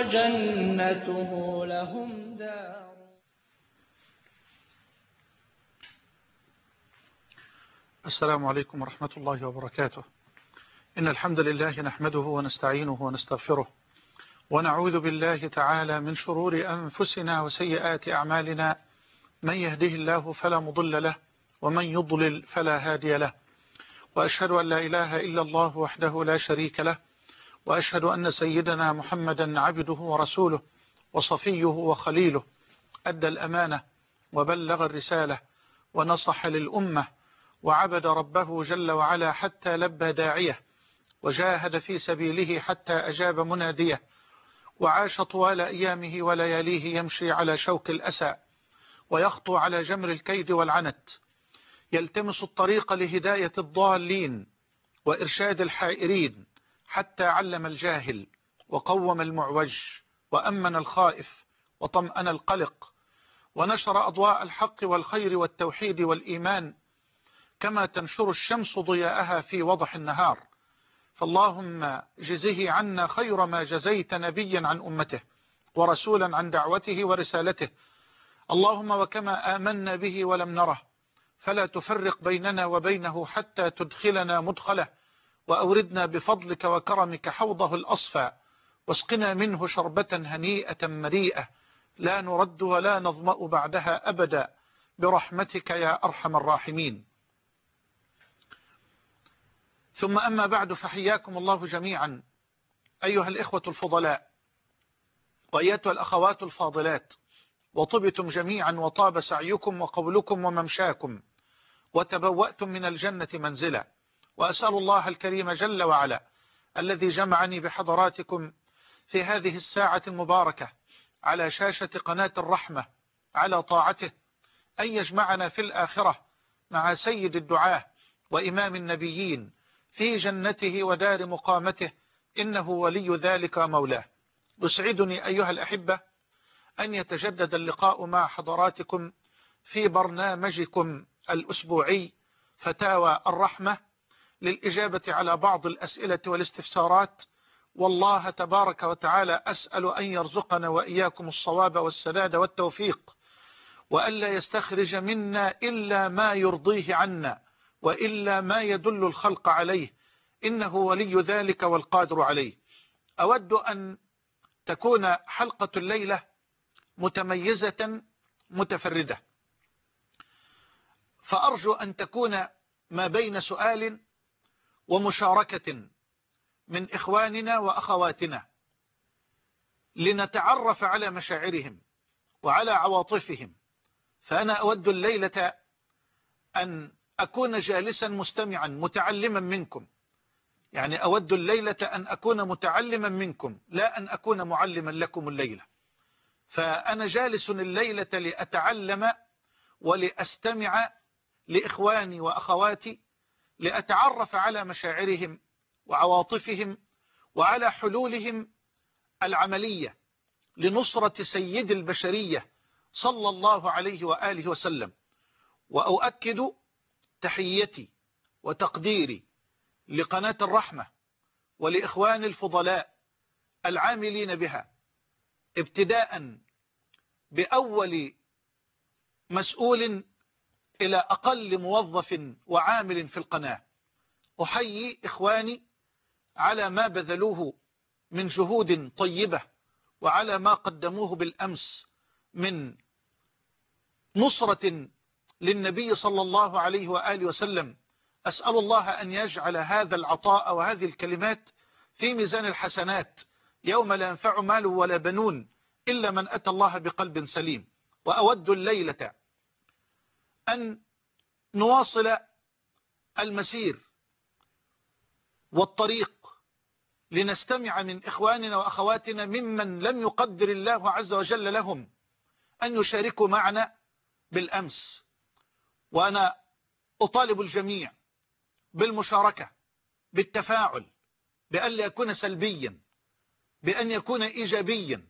وجنته لهم دار. السلام عليكم ورحمة الله وبركاته. إن الحمد لله نحمده ونستعينه ونستغفره، ونعوذ بالله تعالى من شرور أنفسنا وسيئات أعمالنا، من يهده الله فلا مضل له، ومن يضلل فلا هادي له، وأشهد أن لا إله إلا الله وحده لا شريك له، وأشهد أن سيدنا محمدا عبده ورسوله وصفيه وخليله، أدى الأمانة وبلغ الرسالة ونصح للأمة، وعبد ربه جل وعلا حتى لبى داعيه، وجاهد في سبيله حتى أجاب مناديه، وعاش طوال أيامه ولياليه يمشي على شوك الأسى، ويخطو على جمر الكيد والعنت، يلتمس الطريق لهداية الضالين وإرشاد الحائرين، حتى علم الجاهل وقوم المعوج وأمن الخائف وطمأن القلق، ونشر أضواء الحق والخير والتوحيد والإيمان كما تنشر الشمس ضياءها في وضح النهار. فاللهم جزه عنا خير ما جزيت نبيا عن أمته ورسولا عن دعوته ورسالته. اللهم وكما آمنا به ولم نره فلا تفرق بيننا وبينه حتى تدخلنا مدخله، وأوردنا بفضلك وكرمك حوضه الأصفى، واسقنا منه شربة هنيئة مريئة لا نرد ولا نظمأ بعدها أبدا، برحمتك يا أرحم الراحمين. ثم أما بعد، فحياكم الله جميعا أيها الإخوة الفضلاء، وأيتها الأخوات الفاضلات، وطبتم جميعا وطاب سعيكم وقولكم وممشاكم، وتبوأتم من الجنة منزلا. وأسأل الله الكريم جل وعلا الذي جمعني بحضراتكم في هذه الساعة المباركة على شاشة قناة الرحمة على طاعته أن يجمعنا في الآخرة مع سيد الدعاة وإمام النبيين في جنته ودار مقامته، إنه ولي ذلك مولاه. يسعدني أيها الأحبة أن يتجدد اللقاء مع حضراتكم في برنامجكم الأسبوعي فتاوى الرحمة للإجابة على بعض الأسئلة والاستفسارات، والله تبارك وتعالى أسأل أن يرزقنا وإياكم الصواب والسداد والتوفيق، وألا يستخرج منا إلا ما يرضيه عنا، وإلا ما يدل الخلق عليه، إنه ولي ذلك والقادر عليه. أود أن تكون حلقة الليلة متميزة متفردة، فأرجو أن تكون ما بين سؤال ومشاركة من إخواننا وأخواتنا لنتعرف على مشاعرهم وعلى عواطفهم. فأنا أود الليلة أن أكون جالسا مستمعا متعلما منكم، يعني أود الليلة أن أكون متعلما منكم لا أن أكون معلما لكم الليلة. فأنا جالس الليلة لأتعلم ولأستمع لإخواني وأخواتي، لأتعرف على مشاعرهم وعواطفهم وعلى حلولهم العملية لنصرة سيد البشرية صلى الله عليه وآله وسلم. وأؤكد تحيتي وتقديري لقناة الرحمة ولإخوان الفضلاء العاملين بها، ابتداء بأول مسؤول إلى أقل موظف وعامل في القناة. أحيي إخواني على ما بذلوه من جهود طيبة، وعلى ما قدموه بالأمس من نصرة للنبي صلى الله عليه وآله وسلم. أسأل الله أن يجعل هذا العطاء وهذه الكلمات في ميزان الحسنات يوم لا ينفع مال ولا بنون إلا من أتى الله بقلب سليم. وأود الليلة أن نواصل المسير والطريق لنستمع من إخواننا وأخواتنا ممن لم يقدر الله عز وجل لهم أن يشاركوا معنا بالأمس. وأنا أطالب الجميع بالمشاركة، بالتفاعل، بأن لا يكون سلبيا، بأن يكون إيجابيا.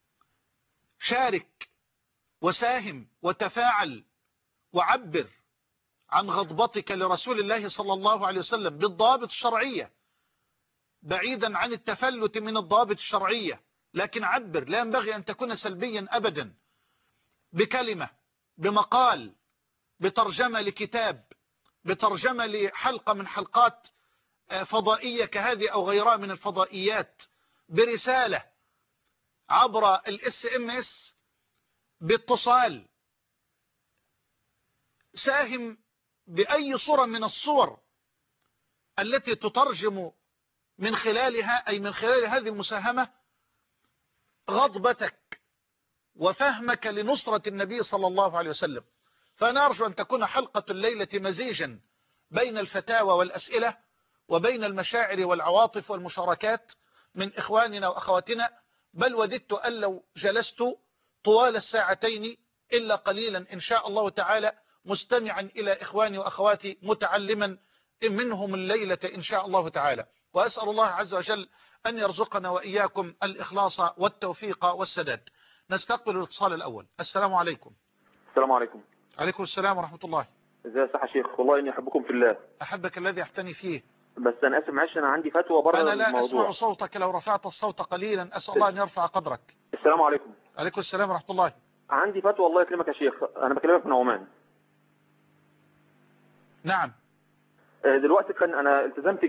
شارك وساهم وتفاعل وعبر عن غضبتك لرسول الله صلى الله عليه وسلم بالضوابط الشرعية، بعيدا عن التفلت من الضوابط الشرعية. لكن عبر، لا ينبغي أن تكون سلبيا أبدا، بكلمة، بمقال، بترجمة لكتاب، بترجمة لحلقة من حلقات فضائية كهذه أو غيرها من الفضائيات، برسالة عبر SMS، باتصال. ساهم بأي صورة من الصور التي تترجم من خلالها، أي من خلال هذه المساهمة، غضبتك وفهمك لنصرة النبي صلى الله عليه وسلم. فأنا أرجو أن تكون حلقة الليلة مزيجا بين الفتاوى والأسئلة وبين المشاعر والعواطف والمشاركات من إخواننا وأخواتنا، بل وددت أن لو جلست طوال الساعتين إلا قليلا إن شاء الله تعالى مستمعا إلى إخواني وأخواتي، متعلما منهم الليلة إن شاء الله تعالى. وأسأل الله عز وجل أن يرزقنا وإياكم الإخلاص والتوفيق والسداد. نستقبل الاتصال الأول. السلام عليكم. السلام عليكم. عليكم السلام ورحمة الله. ازي يا صح شيخ، والله اني احبكم في الله. أحبك الذي أحتني فيه. بس انا اسف معلش، انا عندي فتوى بره أنا الموضوع. لا أسمع صوتك، لو رفعت الصوت قليلا أسأل الله أن يرفع قدرك. السلام عليكم. عليكم السلام ورحمة الله. عندي فتوى الله يكرمك يا شيخ، انا بكلمك من عمان. نعم. دلوقتي كان انا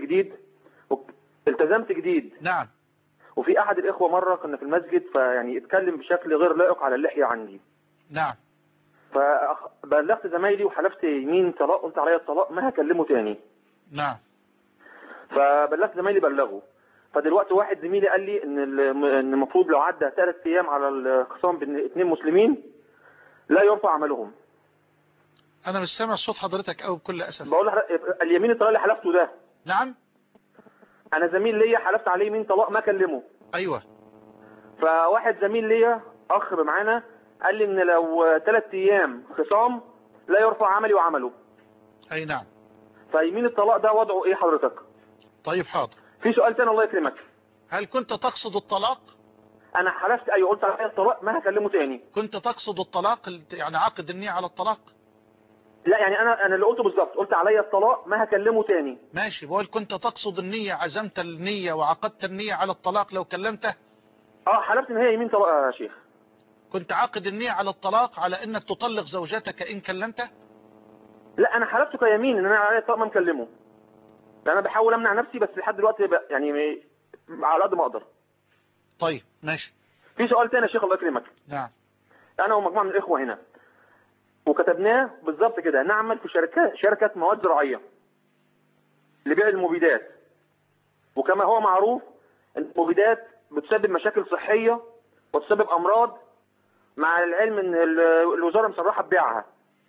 التزمت جديد. نعم. وفي احد الاخوه مره كنا في المسجد، فيعني اتكلم بشكل غير لائق على اللحيه عندي. نعم. فبلغت زمايلي وحلفت يمين طلاق، قلت عليا الطلاق ما هكلمه تاني. نعم. فبلغت زمايلي بلغوا. فدلوقتي واحد زميلي قال لي ان المفروض لو عدى 3 ايام على الخصام بين 2 مسلمين لا يرفع عملهم. أنا مش سامع صوت حضرتك أو بكل أسف. بقول اليمين الطلاق اللي حلفته ده. نعم. انا زميل ليا حلفت عليه يمين طلاق ما اكلمه. أيوة. فواحد زميل ليا اخ معانا قال لي ان لو 3 ايام خصام لا يرفع عملي وعمله. أي نعم. فيمين الطلاق ده وضعه ايه حضرتك؟ طيب حاضر. في سؤال تاني الله يكرمك. هل كنت تقصد الطلاق؟ انا حلفت، ايوه، قلت عليه الطلاق ما هكلمه تاني. كنت تقصد الطلاق، يعني عقد النية على الطلاق؟ لا يعني انا اللي قلته بالظبط، قلت عليا الطلاق ما هكلمه تاني. ماشي. بقول كنت تقصد النية، عزمت النية وعقدت النية على الطلاق لو كلمته؟ حلفت ان هي يمين طلاق يا شيخ. كنت عاقد النية على الطلاق على انك تطلق زوجتك ان كلمته؟ لا انا حلفت كيمين ان انا عليا الطلاق ما مكلمه. انا بحاول امنع نفسي بس لحد دلوقتي يعني على قد ما اقدر. طيب ماشي. في سؤال تاني يا شيخ الله يكرمك. نعم. انا ومجموعه من الاخوه هنا وكتبناه بالظبط كده، نعمل في شركه مواد زراعيه لبيع المبيدات. وكما هو معروف المبيدات بتسبب مشاكل صحيه وتسبب امراض، مع العلم ان الوزاره مصرحه ببيعها.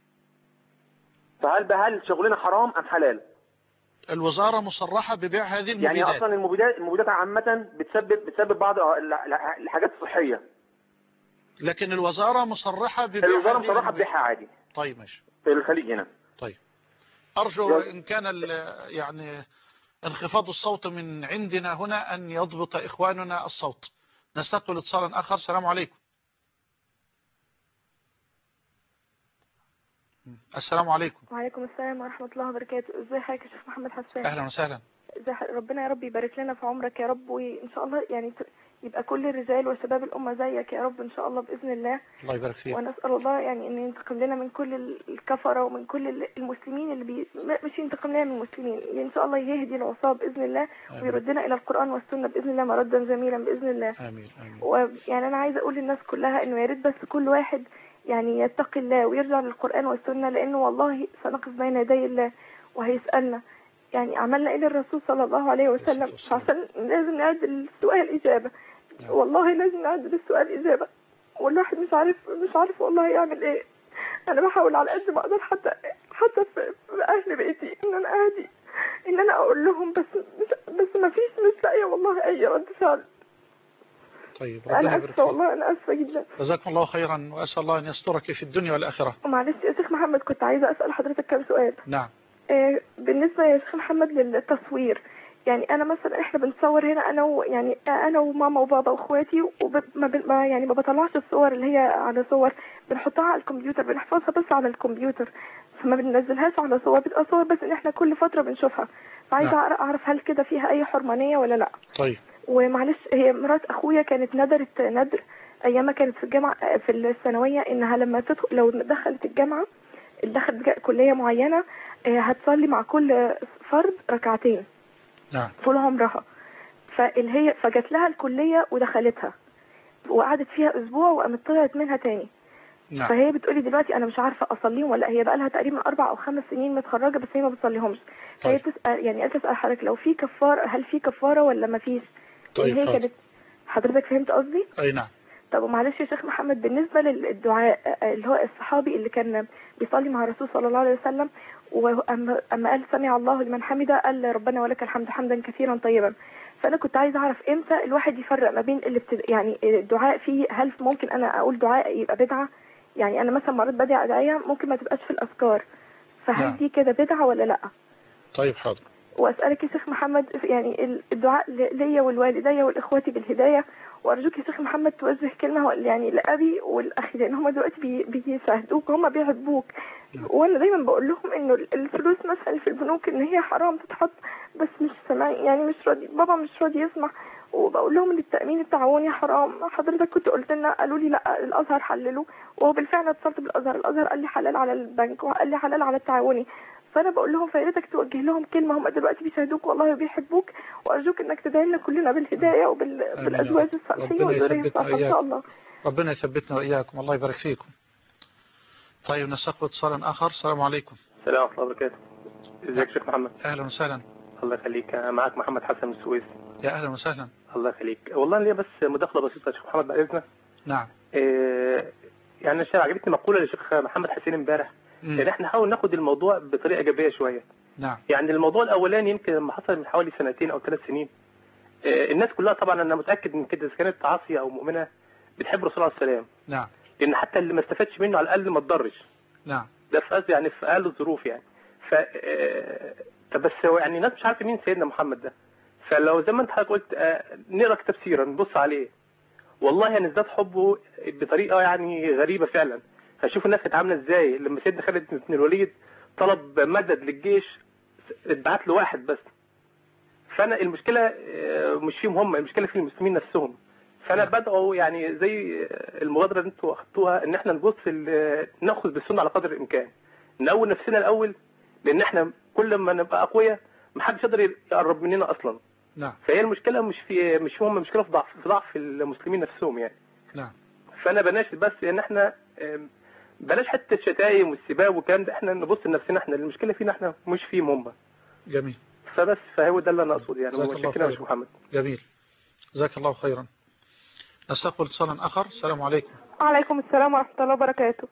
فهل شغلنا حرام ام حلال؟ الوزاره مصرحه ببيع هذه المبيدات. يعني اصلا المبيدات عامه بتسبب بعض الحاجات الصحيه، لكن الوزاره مصرحه ببيع. الوزاره مصرحه ببيعها عادي. طيب ماشي. في الخليج هنا. طيب ارجو ان كان يعني انخفاض الصوت من عندنا هنا ان يضبط اخواننا الصوت. نستقبل اتصالا اخر. السلام عليكم. السلام عليكم. وعليكم السلام ورحمة الله وبركاته. ازي حضرتك يا شيخ محمد حسان؟ اهلا وسهلا. ربنا يا رب يبارك لنا في عمرك يا رب، وان شاء الله يعني يبقى كل الرجال وشباب الامه زيك يا رب ان شاء الله باذن الله. الله يبارك فيك. ونسال الله يعني ان ينتقم لنا من كل الكفره ومن كل المسلمين اللي مش ينتقم لنا من المسلمين، يعني ان شاء الله يهدي العصاه باذن الله. آمين. ويردنا الى القران والسنه باذن الله مردا جميلا باذن الله. امين امين. ويعني انا عايزه اقول للناس كلها انه يا ريت بس كل واحد يعني يتقي الله ويرجع للقرآن والسنة، لأنه والله سنقف بين يدي الله وهيسألنا يعني عملنا إيه للرسول صلى الله عليه وسلم. عشان لازم نعدل السؤال إجابة. والله لازم نعدل السؤال إجابة، والواحد مش عارف والله يعمل إيه. أنا بحاول على قد ما أقدر حتى في أهل بيتي إن أنا أقول لهم، بس ما فيش، مش لاقية والله أي رد فعل. طيب أنا أسفة والله، أنا أسفة جدا. جزاكم الله خيرا، وأسأل الله أن يسترك في الدنيا والآخرة. ومعلش يا شيخ محمد كنت عايزة أسأل حضرتك كم سؤال. نعم. بالنسبة يا شيخ محمد للتصوير، يعني أنا مثلا إحنا بنصور هنا أنا وماما وبابا وإخواتي، يعني ما بطلعش الصور اللي هي على صور، بنحطها على الكمبيوتر، بنحفظها بس على الكمبيوتر، فما بننزلهاش على صور، بتبقى صور بس إن إحنا كل فترة بنشوفها. فعايزة أعرف هل كده فيها أي حرمانية ولا لأ؟ طيب. ومعلش هي مرات اخويا كانت ندرت ندر ايام ما كانت في الجامعه في الثانويه، انها لما تدخل لو دخلت الجامعه دخلت كليه معينه هتصلي مع كل فرد ركعتين نعم. طول عمرها. فهي فجت لها الكليه ودخلتها وقعدت فيها اسبوع وقامت طلعت منها تاني. نعم. فهي بتقولي دلوقتي انا مش عارفه اصليهم ولا، هي بقى لها تقريبا 4 أو 5 سنين متخرجه بس هي ما بتصليهمش. فهي بتسال يعني تسال حضرتك لو في كفاره، هل في كفاره ولا ما فيش؟ طيب هي كانت حضرتك فهمت قصدي؟ اي نعم. طب ومعلش يا شيخ محمد، بالنسبه للدعاء اللي هو الصحابي اللي كان بيصلي مع الرسول صلى الله عليه وسلم واما قال سمع الله لمن حمده قال ربنا ولك الحمد حمدا كثيرا طيبا. فانا كنت عايزه اعرف امتى الواحد يفرق ما بين يعني الدعاء فيه، هل ممكن انا اقول دعاء يبقى بدعه؟ يعني انا مثلا مرات بدعي ادعيه ممكن ما تبقاش في الاذكار، فهل دي كده بدعه ولا لا؟ طيب حاضر. واسالك يا شيخ محمد يعني الدعاء ليا ولوالدي والاخواتي بالهدايه، وارجوك يا شيخ محمد توجه كلمه يعني لابي والاخي لان هم دلوقتي بيشاهدوك وهم بيحبوك. وانا دايما بقول لهم انه الفلوس مثلا في البنوك ان هي حرام تتحط، بس مش سامعين يعني مش راضي، بابا مش راضي يسمع. وبقول لهم ان التامين التعاوني حرام. حضرتك كنت قلت لنا، قالوا لي لا الازهر حلله، وهو بالفعل اتصلت بالازهر، الازهر قال لي حلال على البنك وقال لي حلال على التعاوني. فانا بقول لهم فياريتك توجه لهم كلمه، هم دلوقتي بيشاهدوك والله وبيحبوك، وارجوك انك تدعي لنا كلنا بالهدايه وبالازواج الصالحين والذريه الصالحه ان شاء الله. ربنا يثبتنا واياكم، الله يبارك فيكم. طيب نستقبل اتصالا اخر. السلام عليكم. السلام ورحمه الله وبركاته. ازيك يا شيخ محمد؟ اهلا وسهلا. الله يخليك. معك محمد حسن من السويس. يا اهلا وسهلا. الله يخليك. والله ليا بس مداخله بسيطه يا شيخ محمد بعد اذنك. نعم. يعني انا عجبتني مقوله للشيخ محمد حسين امبارح، ان احنا نحاول ناخد الموضوع بطريقه ايجابيه شويه. نعم. يعني الموضوع الاولاني يمكن لما حصل من حوالي 2 أو 3 سنين، الناس كلها طبعا انا متاكد من كده اذا كانت عاصيه او مؤمنه بتحب الرسول عليه السلام. نعم. لان حتى اللي ما استفادش منه على الاقل ما تضرش. نعم. ده في قصدي يعني في اقل الظروف يعني. بس هو يعني الناس مش عارفه مين سيدنا محمد ده. فلو زي ما انت حضرتك قلت نقرا كتاب سيره نبص عليه، والله هنزداد حبه بطريقه يعني غريبه فعلا. هشوف الناس كانت عامله ازاي لما سيدنا خالد بن الوليد طلب مدد للجيش، اتبعت له واحد بس. فانا المشكله مش فيهم هم، المشكله في المسلمين نفسهم. فانا بدعو يعني زي المبادره اللي انتوا اخدتوها ان احنا نبص ناخذ بالسنه على قدر الامكان، نقوي نفسنا الاول، لان احنا كل ما نبقى اقوياء ما حدش يقدر يقرب مننا اصلا. نعم. فهي المشكله مش فيهم، المشكله في ضعف المسلمين نفسهم يعني. نعم. فانا بناشد بس ان احنا بلاش حته الشتايم والسباب والكلام ده، احنا نبص لنفسنا احنا، المشكله فينا احنا مش فيهم هم. جميل. فبس فهو ده اللي انا اقصده يعني. متشكر يا محمد. جميل. جزاك الله خيرا. نستقبل اتصالا اخر. السلام عليكم. وعليكم السلام ورحمه الله وبركاته.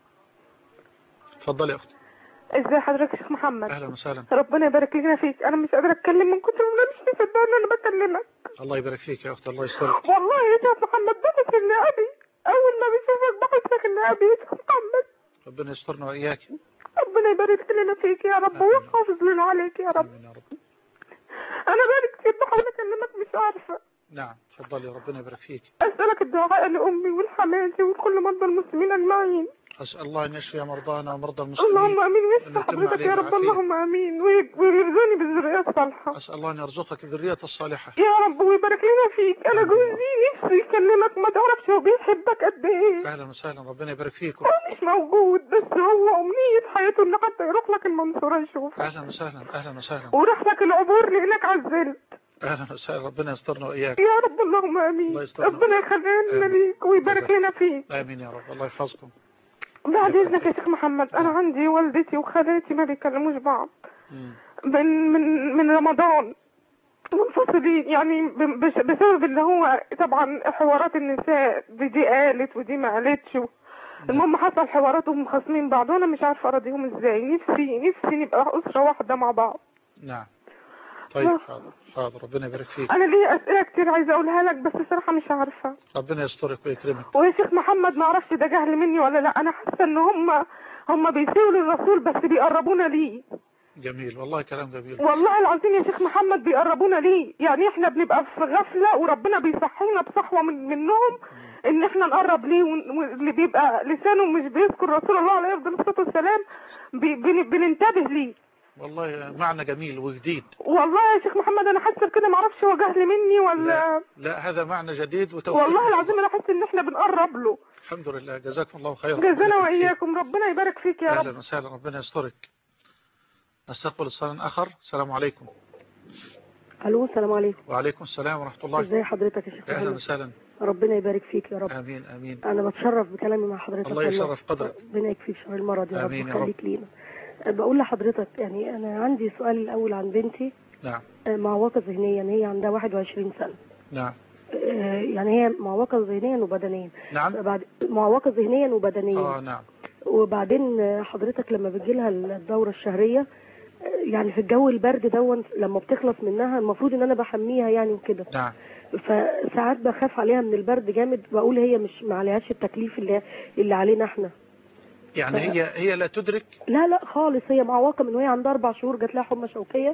اتفضلي يا اختي. ازي حضرتك يا شيخ محمد؟ اهلا وسهلا. ربنا يبارك لنا فيك. انا مش قادره اتكلم من كتر ما انا مش مصدقه ان انا بكلمك. الله يبارك فيك يا اختي، الله يسترك. والله يا شيخ محمد بحس ان ابي اول ما بشوفك بحسك ان ابي يا شيخ محمد. ربنا يسترنا واياك. ربنا يبارك لنا فيك يا رب ويحافظ لنا عليك يا رب. امين يا رب. انا بقالي كتير بحاول اكلمك مش عارفه. نعم اتفضلي، ربنا يبارك فيك. اسالك الدعاء لامي ولحماتي ولكل مرضى المسلمين اجمعين. اسال الله ان يشفي مرضانا ومرضى المسلمين. اللهم امين. ويشفي حضرتك يا رب. اللهم امين. ويرزقني بالذريه الصالحه. اسال الله ان يرزقك الذريه الصالحه يا رب ويبارك لنا فيك. انا جوزي نفسي يكلمك، ما تعرفش هو بيحبك قد ايه. اهلا وسهلا، ربنا يبارك فيكم. هو مش موجود بس هو امنيه حياته ان حتى يروح لك المنصوره يشوفك. اهلا وسهلا. اهلا وسهلا. وراح لك العبور لانك عزلت. اهلا وسهلا، ربنا يسترنا واياك يا رب. اللهم امين. ربنا يخلينا ليك ويبارك لنا فيك. امين يا رب، الله يحفظكم. بعد اذنك يا شيخ محمد، انا عندي والدتي وخالاتي ما بيكلموش بعض من رمضان منفصلين يعني بسبب اللي هو طبعا حوارات النساء، دي قالت ودي ما قالتش. المهم حصل حوارات وهم خاصمين بعض وانا مش عارفه اراضيهم ازاي. نفسي نبقى اسره واحده مع بعض. نعم. طيب حاضر ربنا يبارك فيك. انا ليا اسئله كتير عايزه اقولها لك بس صراحه مش عارفه. ربنا يسترك ويكرمك. ويا شيخ محمد ما اعرفش ده جهل مني ولا لا، انا حاسه ان هم بيسيئوا للرسول بس بيقربونا ليه. جميل والله، كلام جميل والله العظيم يا شيخ محمد بيقربونا ليه. يعني احنا بنبقى في غفله وربنا بيصحينا بصحوه منهم ان احنا نقرب ليه، واللي بيبقى لسانه مش بيذكر رسول الله عليه افضل الصلاه والسلام بننتبه ليه. والله معنى جميل وجديد. والله يا شيخ محمد انا حاسه بكده، ما اعرفش هو جهل مني ولا لا هذا معنى جديد وتوفيق. والله العظيم انا حاسه ان احنا بنقرب له. الحمد لله، جزاكم الله خيرا. جزانا واياكم، ربنا يبارك فيك يا رب. اهلا وسهلا، ربنا يسترك. نستقبل اتصال اخر. السلام عليكم. الو السلام عليكم. وعليكم السلام ورحمه الله. ازي حضرتك يا شيخ؟ اهلا وسهلا. ربنا يبارك فيك يا رب. امين امين. انا بتشرف بكلامي مع حضرتك. الله يشرف قدرك. ربنا يكفيك شر المرض يا رب امين يا ويخليك لينا. بقول لحضرتك يعني انا عندي سؤال الاول عن بنتي. نعم. معوقه ذهنيا، هي عندها 21 سنه. نعم. يعني هي معوقه ذهنيا وبدنيا. نعم. بعد معوقه ذهنيا وبدنيا. نعم. وبعدين حضرتك لما بتجي لها الدوره الشهريه، يعني في الجو البرد دون لما بتخلص منها المفروض ان انا بحميها يعني وكده. نعم. فساعات بخاف عليها من البرد جامد، بقول هي مش ما عليهاش التكليف اللي علينا احنا. يعني هي لا تدرك؟ لا خالص، هي معوقه من وهي عندها 4 شهور جات لها حمى شوكيه.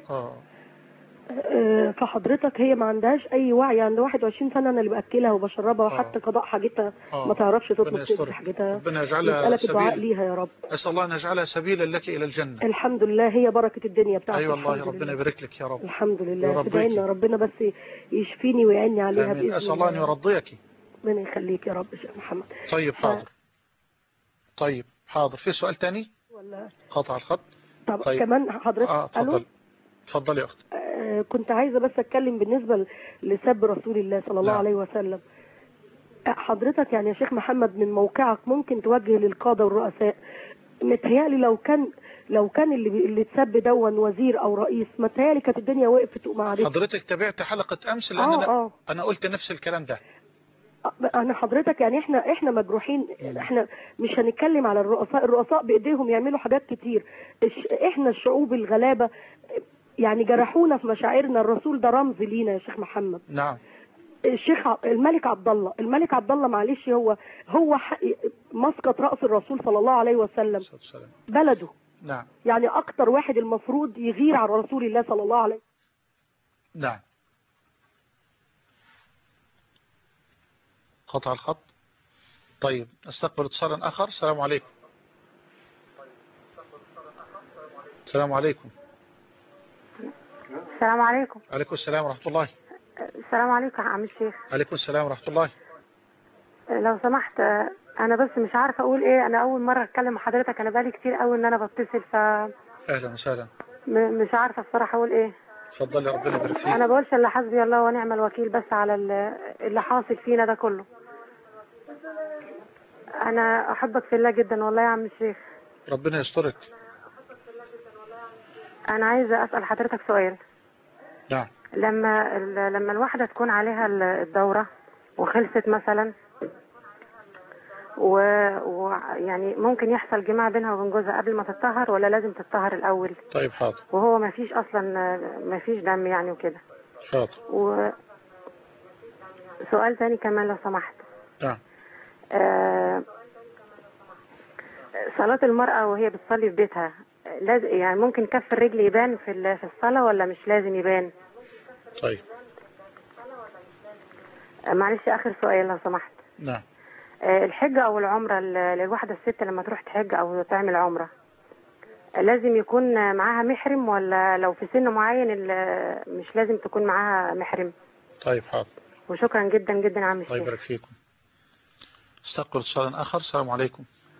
فحضرتك هي ما عندهاش اي وعي، عندها 21 سنه، انا اللي باكلها وبشربها وحتى قضاء حاجتها ما تعرفش تطلب تدي حاجتها. ربنا يجعلها سبيل. الدعاء ليها يا رب. اسال الله ان يجعلها سبيلا لك الى الجنه. الحمد لله، هي بركه الدنيا بتاعتي. ايوه والله، ربنا يبارك لك يا رب. الحمد لله، تدعينا ربنا بس يشفيني ويعني عليها باذن الله. اسال الله ان يرضيك. ربنا يخليك يا رب يا شيخ محمد. طيب حاضر. طيب حاضر. في سؤال تاني ولا قطع الخط؟ طيب كمان حضرتك. اتفضلي يا اختي. كنت عايزه بس اتكلم بالنسبه لسب رسول الله صلى الله عليه وسلم. حضرتك يعني يا شيخ محمد من موقعك ممكن توجه للقاده والرؤساء، متهيألي لو كان اللي اتسب دون وزير او رئيس، متهيألي كانت الدنيا وقفت وما عادتش. حضرتك تابعت حلقه امس؟ لان انا قلت نفس الكلام ده. انا حضرتك يعني احنا مجروحين. احنا مش هنتكلم على الرؤساء بايديهم يعملوا حاجات كتير. احنا الشعوب الغلابه يعني جرحونا في مشاعرنا. الرسول ده رمز لينا يا شيخ محمد. نعم. الشيخ الملك عبد الله معلش هو مسقط راس الرسول صلى الله عليه وسلم، بلده. نعم. يعني اكتر واحد المفروض يغير على رسول الله صلى الله عليه وسلم. نعم. قطع الخط. طيب استقبل اتصالا اخر. السلام عليكم. السلام عليكم. السلام عليكم. عليكم السلام ورحمة الله. السلام عليكم يا عم الشيخ. عليكم السلام ورحمة الله. لو سمحت انا بس مش عارفه اقول ايه، انا اول مره اتكلم مع حضرتك، انا بقالي كتير قوي ان انا بتصل اهلا وسهلا. مش عارفه الصراحه اقول ايه. اتفضلي ربنا يبارك فيك. انا بقولش الا حسبي الله ونعم الوكيل بس على اللي حاصل فينا ده كله. انا احبك في الله جدا والله يا عم الشيخ. ربنا يسترك. انا عايزه اسال حضرتك سؤال. نعم. لما الواحده تكون عليها الدوره وخلصت مثلا ويعني ممكن يحصل جماع بينها وبين جوزها قبل ما تتطهر ولا لازم تتطهر الاول؟ طيب حاضر. وهو ما فيش اصلا ما فيش دم يعني وكده. حاضر. سؤال تاني كمان لو سمحت. نعم. صلاة المرأة وهي بتصلي في بيتها لازم يعني ممكن كف الرجل يبان في الصلاة ولا مش لازم يبان؟ طيب. معلش آخر سؤال لو سمحت. نعم. الحجة أو العمرة للواحدة الست لما تروح تحج أو تعمل عمرة لازم يكون معاها محرم ولا لو في سن معين مش لازم تكون معاها محرم؟ طيب حاضر. وشكرا جدا جدا يا عم الشيخ. الله يبارك فيكم. استقبل اتصالا آخر. السلام عليكم.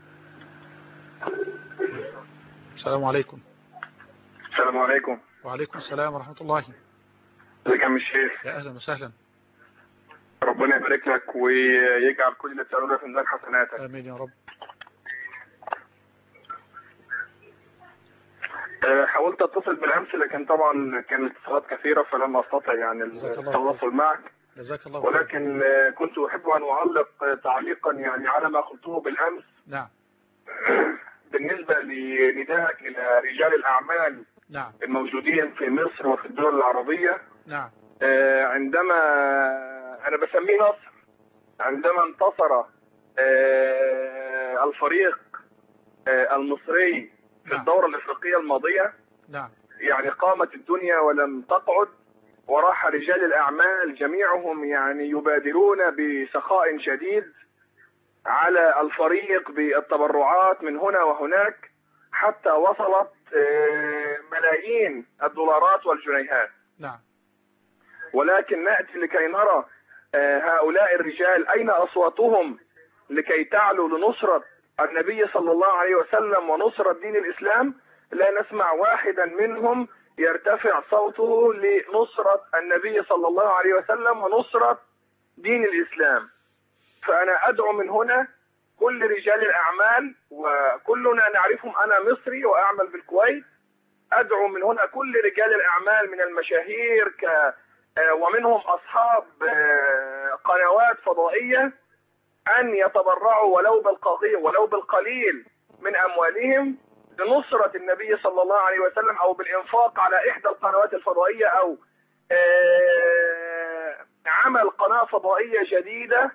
السلام عليكم. السلام عليكم. وعليكم السلام ورحمة الله. ازيك يا عم الشيخ؟ يا أهلا وسهلا. ربنا يبارك لك ويجعل كل اللي بتعمله في ميزان حسناتك. آمين يا رب. حاولت اتصل بالامس لكن طبعا كان الاتصالات كثيره فلم استطع يعني التواصل معك. جزاك الله. ولكن كنت احب ان اعلق تعليقا يعني على ما قلته بالامس. نعم. بالنسبه لندائك الى رجال الاعمال. نعم. الموجودين في مصر وفي الدول العربيه. نعم. عندما انا بسميه نصر، عندما انتصر الفريق المصري في الدورة الافريقية الماضية. نعم. يعني قامت الدنيا ولم تقعد، وراح رجال الاعمال جميعهم يعني يبادرون بسخاء شديد على الفريق بالتبرعات من هنا وهناك، حتى وصلت ملايين الدولارات والجنيهات. نعم. ولكن نأتي لكي نرى هؤلاء الرجال أين أصواتهم لكي تعلو لنصرة النبي صلى الله عليه وسلم ونصرة دين الإسلام. لا نسمع واحدا منهم يرتفع صوته لنصرة النبي صلى الله عليه وسلم ونصرة دين الإسلام. فأنا أدعو من هنا كل رجال الأعمال، وكلنا نعرفهم، أنا مصري وأعمل بالكويت، أدعو من هنا كل رجال الأعمال من المشاهير ومنهم أصحاب قنوات فضائية أن يتبرعوا ولو بالقليل من أموالهم لنصرة النبي صلى الله عليه وسلم، أو بالإنفاق على إحدى القنوات الفضائية، أو عمل قناة فضائية جديدة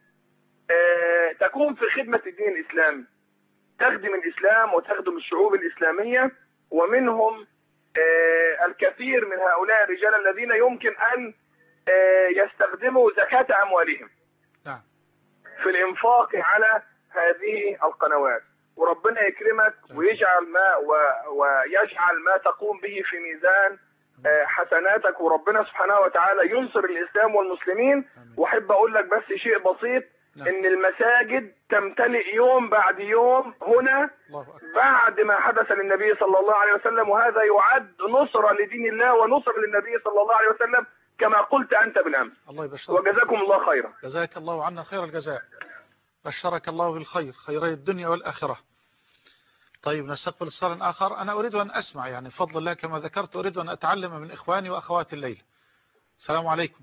تكون في خدمة الدين الإسلامي، تخدم الإسلام وتخدم الشعوب الإسلامية. ومنهم الكثير من هؤلاء الرجال الذين يمكن أن يستخدموا زكاة أموالهم في الإنفاق على هذه القنوات. وربنا يكرمك ويجعل ما تقوم به في ميزان حسناتك، وربنا سبحانه وتعالى ينصر الإسلام والمسلمين. وأحب أقول لك بس شيء بسيط، إن المساجد تمتلئ يوم بعد يوم هنا بعد ما حدث للنبي صلى الله عليه وسلم، وهذا يعد نصرة لدين الله ونصرة للنبي صلى الله عليه وسلم كما قلت أنت بالأمس. الله يبشرك. وجزاكم الله خيرا. جزاك الله عنا خير الجزاء. بشرك الله بالخير، خيري الدنيا والآخرة. طيب نستقبل اتصال آخر. أنا أريد أن أسمع، يعني بفضل الله كما ذكرت أريد أن أتعلم من إخواني وأخواتي الليل. السلام عليكم.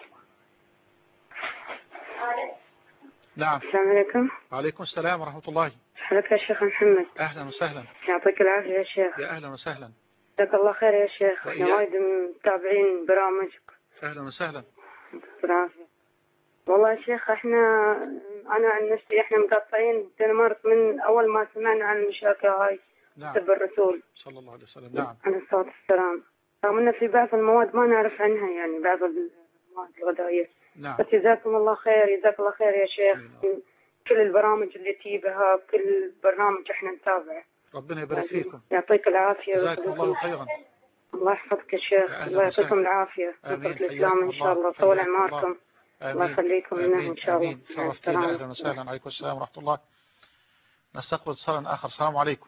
نعم. السلام عليكم. وعليكم السلام ورحمة الله. حالك يا شيخ محمد؟ أهلا وسهلا. يعطيك العافية يا شيخ. يا أهلا وسهلا. جزاك الله خير يا شيخ. احنا وايد متابعين برامجك. أهلا وسهلا. بالعافية. والله يا شيخ أنا عن نفسي احنا مقطعين دنمارك من أول ما سمعنا عن المشاركة هاي. نعم. سب الرسول صلى الله عليه وسلم. نعم. عليه الصلاة والسلام. رغم أن في بعض المواد ما نعرف عنها، يعني بعض المواد الغذائية. نعم. بس جزاكم الله خير، جزاك الله خير يا شيخ. كل البرامج اللي تجيبها، كل برنامج احنا نتابعه. ربنا يبارك فيكم. يعطيك العافية. جزاكم الله خيرا. الله يحفظك يا شيخ. الله يعطيكم العافية. نصرة الإسلام إن شاء الله. طول أعماركم. الله يخليكم لنا إن شاء الله. شرفتينا. أهلا وسهلا. عليكم السلام ورحمة الله. نستقبل اتصال آخر. السلام عليكم.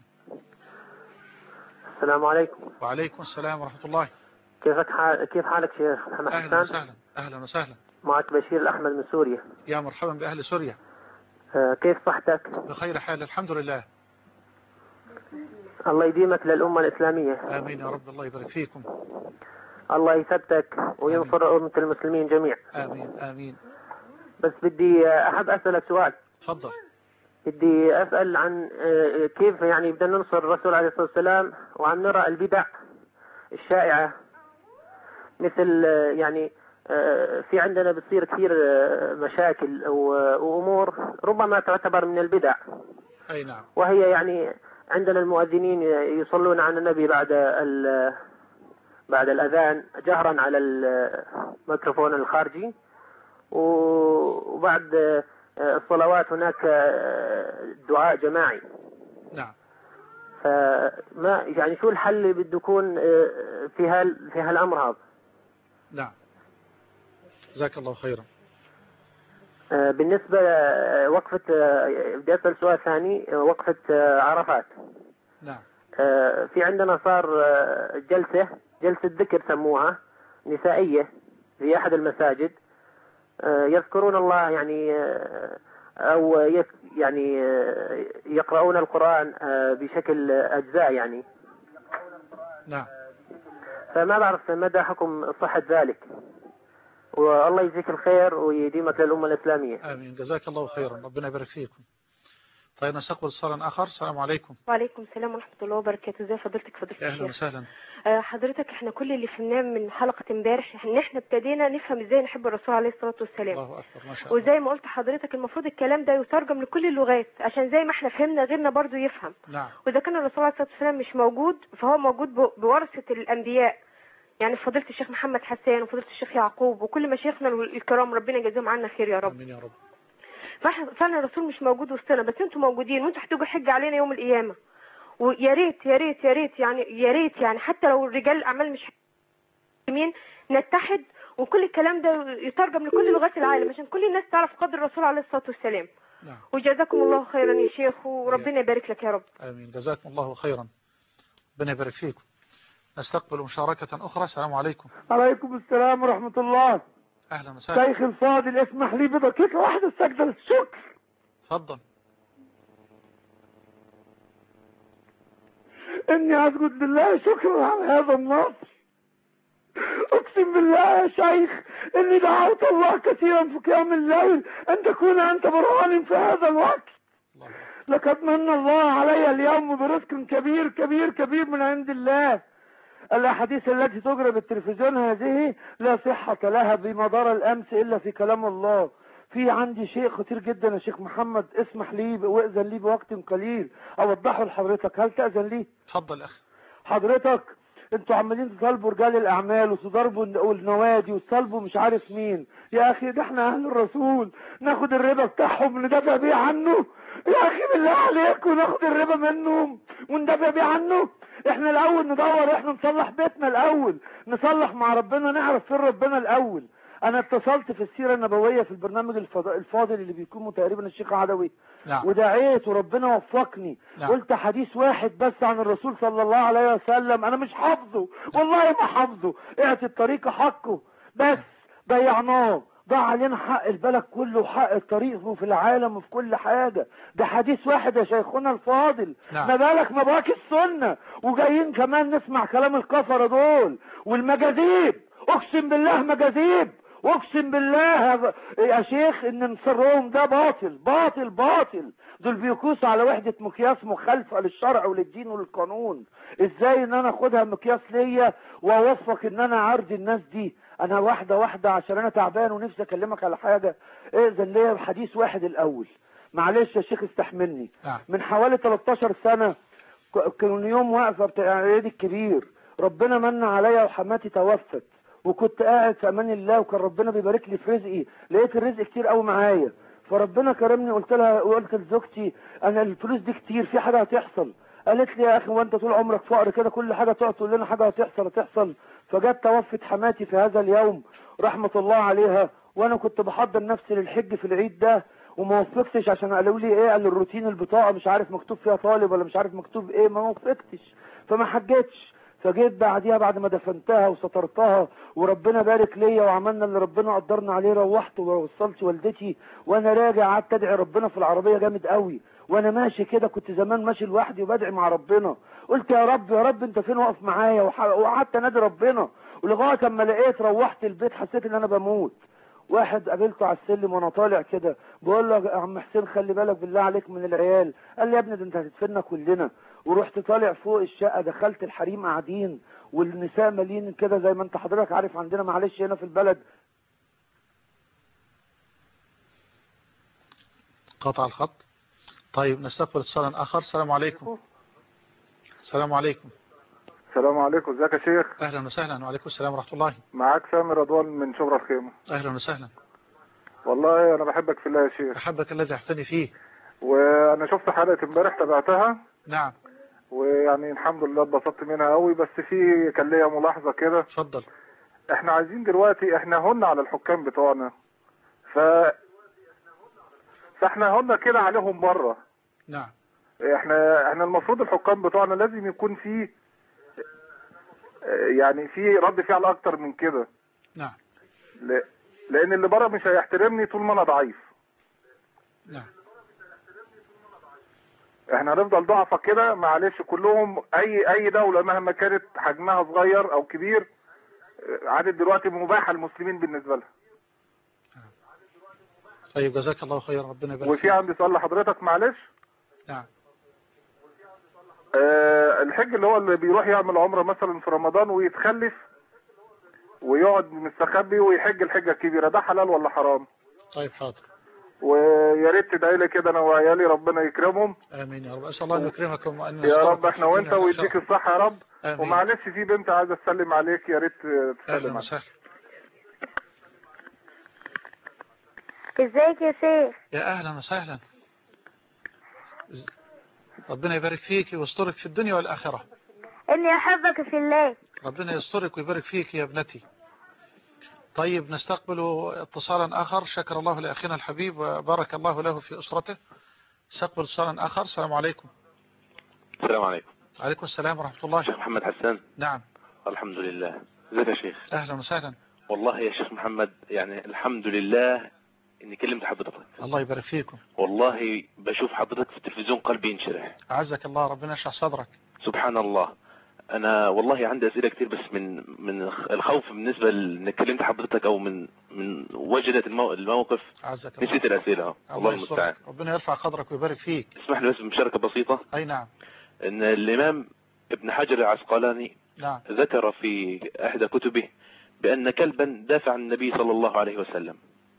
السلام عليكم. وعليكم السلام ورحمة الله. كيف حالك شيخ محمد حسان؟ أهلا وسهلا. أهلا وسهلا. معك بشير الأحمد من سوريا. يا مرحبا بأهل سوريا. كيف صحتك؟ بخير حال الحمد لله. الله يديمك للأمة الإسلامية. آمين يا رب. الله يبارك فيكم. الله يثبتك وينصر أمة المسلمين جميع. آمين آمين. بس بدي أحب أسألك سؤال. تفضل. بدي أسأل عن كيف يعني بدنا ننصر الرسول عليه الصلاة والسلام وعم نرى البدع الشائعة، مثل يعني في عندنا بتصير كثير مشاكل وأمور ربما تعتبر من البدع. أي نعم. وهي يعني عندنا المؤذنين يصلون على النبي بعد الأذان جهرا على الميكروفون الخارجي، وبعد الصلوات هناك دعاء جماعي. نعم. فما يعني شو الحل اللي بده يكون في هالأمر هذا؟ نعم. جزاك الله خيرا. بالنسبة وقفة بدي أسأل سؤال ثاني. وقفة عرفات. نعم. في عندنا صار جلسة ذكر سموها نسائية في أحد المساجد، يذكرون الله يعني أو يعني يقرؤون القرآن بشكل أجزاء يعني. نعم. فما بعرف مدى حكم صحة ذلك، والله يجزيك الخير ويديمك للأمة الإسلامية. آمين. جزاك الله خيرا. ربنا يبارك فيكم. طيب نستقبل اتصالا آخر. السلام عليكم. وعليكم السلام ورحمة الله وبركاته. ازي فضيلتك الشيخ؟ أهلا وسهلا. حضرتك احنا كل اللي فهمناه من حلقة امبارح ان احنا ابتدينا نفهم ازاي نحب الرسول عليه الصلاة والسلام. الله أكبر ما شاء الله. وزي ما قلت حضرتك المفروض الكلام ده يترجم لكل اللغات عشان زي ما احنا فهمنا غيرنا برضو يفهم. نعم. واذا كان الرسول عليه الصلاة والسلام مش موجود فهو موجود بورثة الانبياء، يعني فضيلة الشيخ محمد حسان وفضيلة الشيخ يعقوب وكل مشايخنا الكرام، ربنا يجازيهم عنا خير يا رب. آمين يا رب. فعلا الرسول مش موجود وسطنا، بس انتوا موجودين وانتوا هتيجوا حج علينا يوم القيامة. ويا ريت يا ريت يا ريت يعني يا ريت يعني حتى لو رجال الاعمال مش مسلمين نتحد، وكل الكلام ده يترجم لكل لغات العالم عشان كل الناس تعرف قدر الرسول عليه الصلاة والسلام. نعم. وجزاكم الله خيرا يا شيخ، وربنا يبارك لك يا رب. آمين. جزاكم الله خيرا، ربنا يبارك فيكم. نستقبل مشاركة أخرى. السلام عليكم. عليكم السلام ورحمة الله. أهلا وسهلا. شيخ الفاضل اسمح لي بدقيقة واحدة السجدة للشكر. تفضل. إني أسجد لله شكرا على هذا النصر. أقسم بالله يا شيخ إني دعوت الله كثيرا في قيام الليل أن تكون أنت برهان في هذا الوقت. لقد من الله علي اليوم برزق كبير كبير كبير من عند الله. الأحاديث التي تجرى بالتلفزيون هذه لا صحة لها بمدار الأمس إلا في كلام الله. في عندي شيء خطير جدا يا شيخ محمد، اسمح لي واذن لي بوقت قليل أوضحه لحضرتك، هل تأذن لي؟ تفضل أخي. حضرتك انتوا عمالين تطالبوا رجال الأعمال وتضربوا النوادي وتطالبوا مش عارف مين. يا أخي ده احنا أهل الرسول ناخد الربا بتاعهم ندافع بيه عنه. يا أخي بالله عليكم ناخد الربا منهم وندافع بيه عنه. احنا الأول ندور، احنا نصلح بيتنا الأول، نصلح مع ربنا، نعرف فين ربنا الأول. أنا اتصلت في السيرة النبوية في البرنامج الفاضل اللي بيكون تقريبا الشيخ عدوي. نعم. ودعيت وربنا وفقني. نعم. قلت حديث واحد بس عن الرسول صلى الله عليه وسلم أنا مش حافظه والله ما حافظه، اعطي الطريق حقه بس ضيعناه، ضاع علينا حق البلد كله وحق الطريق في العالم وفي كل حاجة. ده حديث واحد يا شيخنا الفاضل. نعم. ما بالك ما باقي السنة، وجايين كمان نسمع كلام الكفرة دول والمجاذيب. اقسم بالله مجاذيب، اقسم بالله يا شيخ ان نصرهم ده باطل باطل باطل. دول بيقيسوا على وحدة مقياس مخالفة للشرع وللدين وللقانون. ازاي ان انا اخدها مقياس ليا واوفق ان انا اعرض الناس دي؟ انا واحدة واحدة عشان انا تعبان ونفسي اكلمك على حاجة. اذن ليا بحديث واحد الاول، معلش يا شيخ استحملني. من حوالي 13 سنة كان يوم واقفة بتاع العيد الكبير، ربنا من عليا وحماتي توفت، وكنت قاعد في امان الله وكان ربنا بيبارك لي في رزقي، لقيت الرزق كتير قوي معايا، فربنا كرمني. قلت لزوجتي انا الفلوس دي كتير، في حاجه هتحصل. قالت لي يا اخي وانت طول عمرك فقر كده، كل حاجه تقعد تقول لنا حاجه هتحصل. فجت توفت حماتي في هذا اليوم رحمه الله عليها، وانا كنت بحضر نفسي للحج في العيد ده وما وفقتش، عشان قالوا لي ايه، قال الروتين البطاقه مش عارف مكتوب فيها طالب ولا مش عارف مكتوب ايه، ما وفقتش فما حجتش. فجيت بعديها بعد ما دفنتها وسترتها وربنا بارك ليا وعملنا اللي ربنا قدرنا عليه، روحت ووصلت والدتي وانا راجع قعدت ادعي ربنا في العربيه جامد قوي وانا ماشي كده. كنت زمان ماشي لوحدي وبدعي مع ربنا، قلت يا رب يا رب انت فين، واقف معايا. وقعدت انادي ربنا ولغايه اما لقيت روحت البيت حسيت ان انا بموت. واحد قابلته على السلم وانا طالع كده بقول له يا عم حسين خلي بالك بالله عليك من العيال. قال لي يا ابني ده انت هتدفننا كلنا. ورحت طالع فوق الشقه، دخلت الحريم قاعدين والنساء مالين كده زي ما انت حضرتك عارف عندنا معلش هنا في البلد. قطع الخط. طيب نستقبل اتصالا اخر. السلام عليكم. السلام عليكم. السلام عليكم، ازيك يا شيخ؟ اهلا وسهلا. وعليكم السلام ورحمه الله. معاك سامي رضوان من شبرا الخيمه. اهلا وسهلا. والله انا بحبك في الله يا شيخ. احبك الذي احتني فيه. وانا شفت حلقه امبارح تابعتها. نعم. ويعني الحمد لله اتبسطت منها قوي، بس كان ليا ملاحظه كده. اتفضل. احنا عايزين دلوقتي، احنا هن على الحكام بتوعنا، فاحنا هن كده عليهم بره. نعم. احنا المفروض الحكام بتوعنا لازم يكون في يعني في رد فعل اكتر من كده. نعم. لان اللي بره مش هيحترمني طول ما انا ضعيف. نعم. احنا هنفضل ضعفة كده معلش كلهم. اي دولة مهما كانت حجمها صغير او كبير عادت دلوقتي مباحة المسلمين بالنسبة لها. طيب جزاك الله خير، ربنا يبارك. وفي عندي سؤال لحضرتك معلش. نعم. الحج اللي هو اللي بيروح يعمل عمرة مثلا في رمضان ويتخلف ويقعد مستخبي ويحج الحجة الكبيرة، ده حلال ولا حرام؟ طيب حاضر. ويا ريت تدعي لي كده انا وعيالي ربنا يكرمهم. امين يا رب. اسال الله ان يكرمكم وان يا رب احنا وانت ويديك الصحة يا رب. آمين. ومعلش في بنت عايزة تسلم عليك، يا ريت تسلم عليك. ازيك يا شيخ؟ يا اهلا وسهلا. ربنا يبارك فيك ويسترك في الدنيا والآخرة. إني أحبك في الله. ربنا يسترك ويبارك فيك يا ابنتي. طيب نستقبل اتصالا آخر. شكر الله لأخينا الحبيب وبارك الله له في أسرته. نستقبل اتصالا آخر. السلام عليكم. السلام عليكم. عليكم السلام ورحمة الله. شيخ محمد حسان. نعم. الحمد لله. ازيك يا شيخ؟ أهلا وسهلا. والله يا شيخ محمد يعني الحمد لله إني كلمت حضرتك. الله يبارك فيكم. والله بشوف حضرتك في التلفزيون قلبي ينشرح. أعزك الله، ربنا يشرح صدرك. سبحان الله. أنا والله عندي أسئلة كتير بس من الخوف بالنسبة إنك كلمت حضرتك أو من وجدت الموقف نسيت الأسئلة. الله المستعان. ربنا يرفع قدرك ويبارك فيك. اسمح لي بس بمشاركة بسيطة. أي نعم. إن الإمام ابن حجر العسقلاني نعم. ذكر في إحدى كتبه بأن كلبا دافع عن النبي صلى الله عليه وسلم،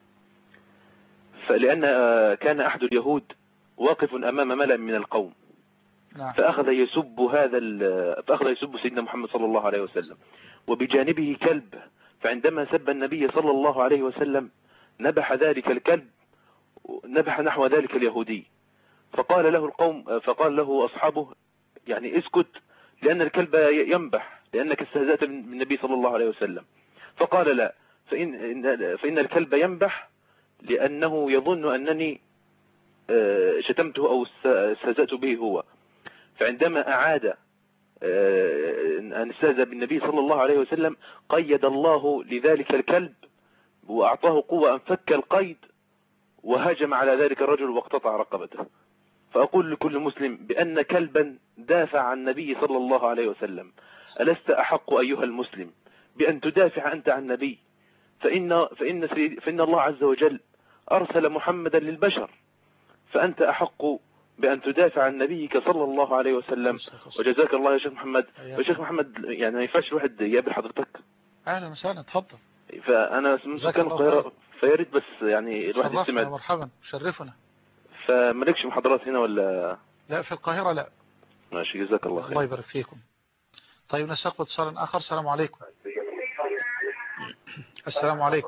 فلأن كان أحد اليهود واقف أمام ملأ من القوم. نعم. فأخذ يسب سيدنا محمد صلى الله عليه وسلم وبجانبه كلب، فعندما سب النبي صلى الله عليه وسلم نبح ذلك الكلب، نبح نحو ذلك اليهودي، فقال له أصحابه يعني اسكت لأن الكلب ينبح لأنك استهزأت بالنبي صلى الله عليه وسلم. فقال لا، فإن الكلب ينبح لأنه يظن أنني شتمته أو استهزأت به هو. فعندما أعاد أن استهزأ بالنبي صلى الله عليه وسلم قيد الله لذلك الكلب وأعطاه قوة أن فك القيد وهاجم على ذلك الرجل واقتطع رقبته. فأقول لكل مسلم بأن كلبا دافع عن النبي صلى الله عليه وسلم، ألست أحق أيها المسلم بأن تدافع أنت عن النبي؟ فإن الله عز وجل أرسل محمدا للبشر، فأنت أحق بأن تدافع عن نبيك صلى الله عليه وسلم. وجزاك الله يا شيخ محمد. يا شيخ محمد يعني ما ينفعش الواحد يقابل حضرتك؟ أهلا وسهلا، تفضل. فأنا من سكان القاهرة، فياريت بس يعني الواحد يستمع. مرحبا، شرفنا. فمالكش محاضرات هنا ولا؟ لا في القاهرة لا. ماشي، جزاك الله خير. الله يبارك فيكم. طيب نستقبل اتصال آخر. السلام عليكم. السلام عليكم.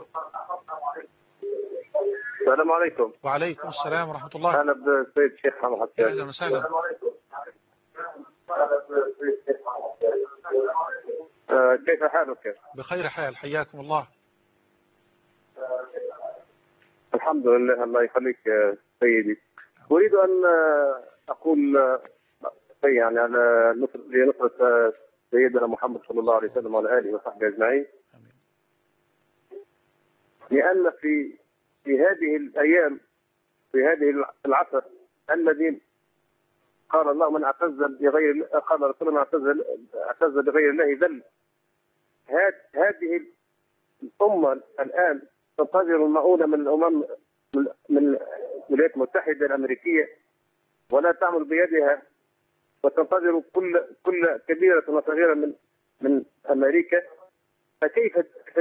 السلام عليكم. وعليكم السلام ورحمة الله. أنا بالسيد الشيخ محمد حسان. أهلا وسهلا. كيف حالك؟ بخير حال، حياكم الله. الحمد لله، الله يخليك سيدي. أريد أن أقول شيء يعني على لنصرة سيدنا محمد صلى الله عليه وسلم وعلى آله وصحبه أجمعين. لأن في هذه الأيام، في هذه العصر الذي قال الله من اعتز بغير، قال رسول الله اعتز بغير الله ذل. هذه الأمة الآن تنتظر المؤونة من الأمم، من الولايات المتحدة الأمريكية، ولا تعمل بيدها، وتنتظر كل كبيرة وصغيرة من أمريكا. فكيف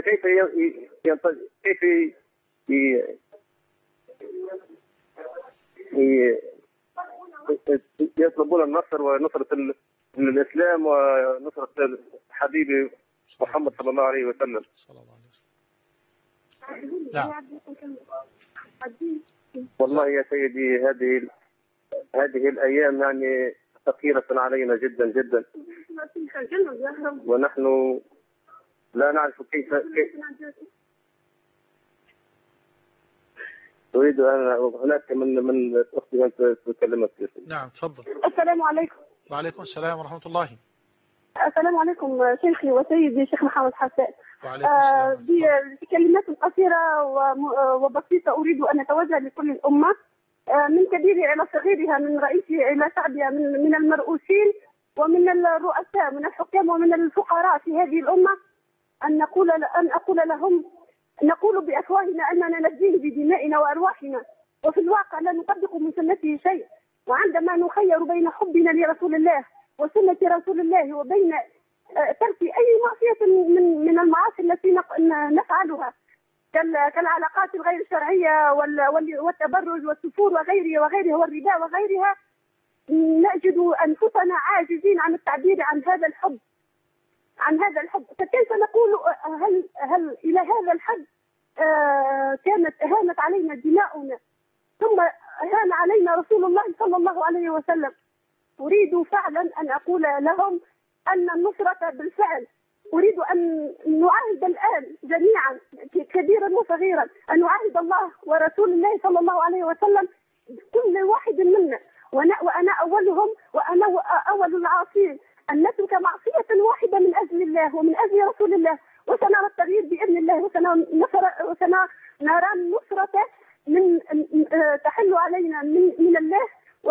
يطلبون النصر ونصرة الإسلام ونصرة حبيبي محمد صلى الله عليه وسلم. نعم. والله يا سيدي هذه الأيام يعني ثقيلة علينا جدا جدا، ونحن لا نعرف كيف أريد أن هناك من أختي من تكلمت. نعم تفضل. السلام عليكم. وعليكم السلام ورحمة الله. السلام عليكم شيخي وسيدي شيخ محمد حسان. وعليكم السلام. بكلمات قصيرة وبسيطة أريد أن أتوجه لكل الأمة، من كبيرها إلى صغيرها، من رئيسها إلى شعبها، من المرؤوسين ومن الرؤساء، من الحكام ومن الفقراء في هذه الأمة، أن أقول لهم نقول بأفواهنا أننا نفديه بدمائنا وأرواحنا، وفي الواقع لا نطبق من سنته شيء. وعندما نخير بين حبنا لرسول الله وسنة رسول الله وبين ترك أي معصية من المعاصي التي نفعلها كالعلاقات الغير شرعية والتبرج والسفور وغيرها والربا وغيرها، نجد أنفسنا عاجزين عن التعبير عن هذا الحب. فكيف نقول هل إلى هذا الحد هانت علينا دماؤنا، ثم هان علينا رسول الله صلى الله عليه وسلم؟ أريد فعلا أن أقول لهم أن النصرة بالفعل. أريد أن نعاهد الآن جميعا كبيرا وصغيرا أن نعاهد الله ورسول الله صلى الله عليه وسلم كل واحد منا، وأنا أولهم وأنا أول العاصين، أن نترك معصية واحدة من أجل الله ومن أجل رسول الله، وسنرى التغيير بإذن الله، وسنرى النصرة من تحل علينا من الله،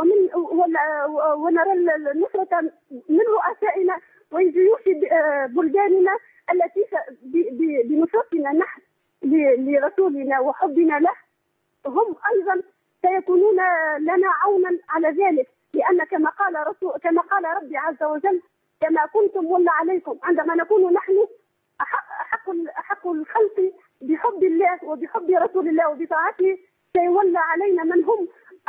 ونرى النصرة من رؤسائنا وجيوش بلداننا التي بنصرتنا نحن لرسولنا وحبنا له، هم أيضا سيكونون لنا عونا على ذلك، لأن كما قال ربي عز وجل: كما كنتم ولا عليكم. عندما نكون نحن أحق الخلق بحب الله وبحب رسول الله وبطاعته، سيولى علينا من هم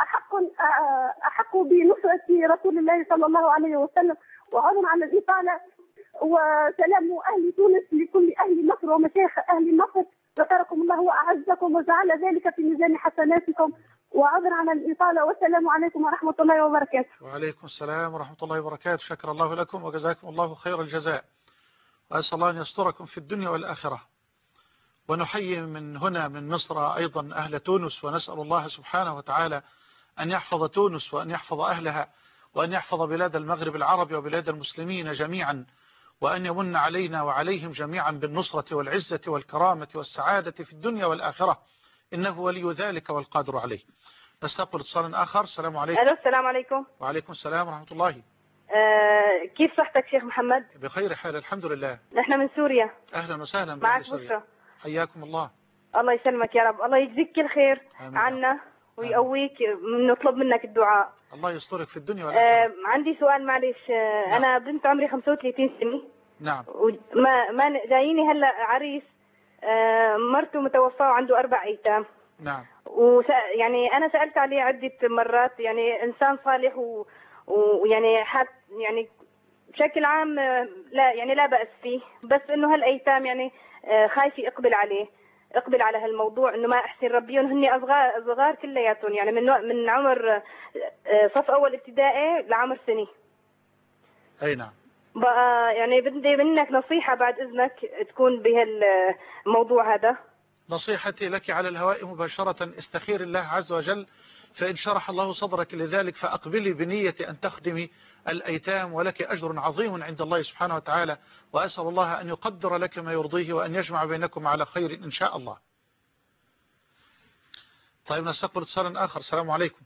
أحق بنصرة رسول الله صلى الله عليه وسلم. وعذرا على الإطالة، وسلام أهل تونس لكل أهل مصر ومشايخ أهل مصر، ذكركم الله وأعزكم وجعل ذلك في ميزان حسناتكم. وعذرا على الإطالة، والسلام عليكم ورحمة الله وبركاته. وعليكم السلام ورحمة الله وبركاته. شكر الله لكم وجزاكم الله خير الجزاء، وأسأل الله أن يستركم في الدنيا والآخرة. ونحيي من هنا من مصر أيضا أهل تونس، ونسأل الله سبحانه وتعالى أن يحفظ تونس وأن يحفظ أهلها وأن يحفظ بلاد المغرب العربي وبلاد المسلمين جميعا، وأن يمن علينا وعليهم جميعا بالنصرة والعزة والكرامة والسعادة في الدنيا والآخرة، إنه ولي ذلك والقادر عليه. نستقبل اتصال آخر. السلام عليكم. ألو، السلام عليكم. وعليكم السلام ورحمة الله. كيف صحتك شيخ محمد؟ بخير حال الحمد لله. نحن من سوريا. أهلا وسهلا. معك بشرى. حياكم الله. الله يسلمك يا رب، الله يجزيك كل خير عنا ويقويك. نطلب منك الدعاء. الله يسترك في الدنيا والآخرة. عندي سؤال معلش. أنا بنت عمري 35 سنة. نعم. ما جاييني هلا عريس مرته متوفاة وعنده 4 أيتام. نعم. يعني أنا سألت عليه عدة مرات، يعني إنسان صالح ويعني يعني بشكل عام لا يعني لا بأس فيه، بس إنه هالأيتام يعني خايف اقبل على هالموضوع، انه ما احسن ربيهم. هن صغار كلياتهم، يعني من عمر صف اول ابتدائي لعمر سنه. اي نعم. بقى يعني بدي منك نصيحة بعد اذنك تكون بهالموضوع هذا. نصيحتي لك على الهواء مباشرة: استخير الله عز وجل، فإن شرح الله صدرك لذلك فأقبلي بنية أن تخدمي الأيتام، ولك أجر عظيم عند الله سبحانه وتعالى، وأسأل الله أن يقدر لك ما يرضيه وأن يجمع بينكم على خير إن شاء الله. طيب نستقبل اتصالا آخر. السلام عليكم.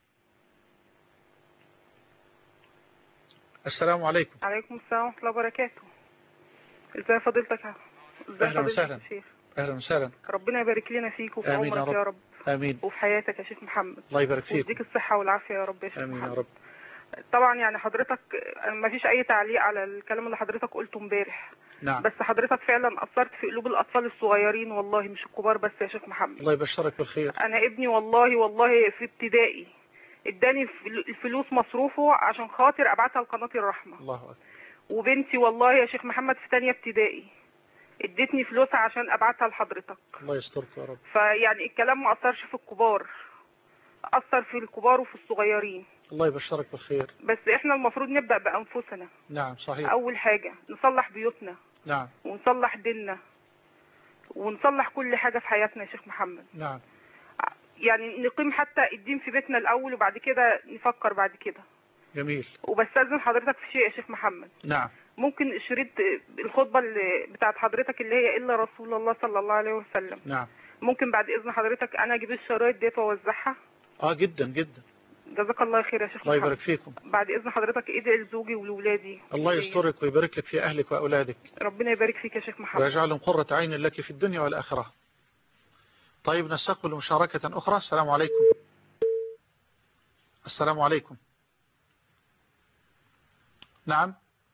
السلام عليكم. عليكم السلام ورحمة الله وبركاته. ازي فضيلتك؟ أهلا وسهلا. أهلا وسهلا. ربنا يبارك لنا فيك وفي عمرك يا رب. آمين. وفي حياتك يا شيخ محمد. الله يبارك فيك. ويديك الصحة والعافية يا رب يا شيخ آمين محمد. يا رب. طبعا يعني حضرتك ما فيش أي تعليق على الكلام اللي حضرتك قلته امبارح. نعم. بس حضرتك فعلا أثرت في قلوب الأطفال الصغيرين والله، مش الكبار بس يا شيخ محمد. الله يبشرك بالخير. أنا ابني والله في ابتدائي اداني الفلوس مصروفه عشان خاطر أبعتها لقناة الرحمة. الله أكبر. وبنتي والله يا شيخ محمد في 2 ابتدائي ادتني فلوسها عشان ابعتها لحضرتك. الله يسترك يا رب. فيعني الكلام ما اثرش في الكبار، اثر في الكبار وفي الصغيرين. الله يبشرك بالخير. بس احنا المفروض نبدأ بانفسنا. نعم صحيح. اول حاجة نصلح بيوتنا. نعم. ونصلح ديننا ونصلح كل حاجة في حياتنا يا شيخ محمد. نعم. يعني نقيم حتى الدين في بيتنا الاول، وبعد كده نفكر بعد كده. جميل. وبستأذن حضرتك في شيء يا شيخ محمد. نعم. ممكن شريط الخطبة اللي بتاعت حضرتك اللي هي إلا رسول الله صلى الله عليه وسلم. نعم. ممكن بعد إذن حضرتك أنا أجيب الشرايط ديت وأوزعها؟ جدا جدا. جزاك الله خير يا شيخ. الله يبارك فيكم. بعد إذن حضرتك ادعي لزوجي ولولادي. الله يسترك ويبارك لك في أهلك وأولادك. ربنا يبارك فيك يا شيخ محمد. ويجعلهم قرة عين لك في الدنيا والآخرة. طيب نستقبل مشاركة أخرى. السلام عليكم. السلام عليكم. نعم.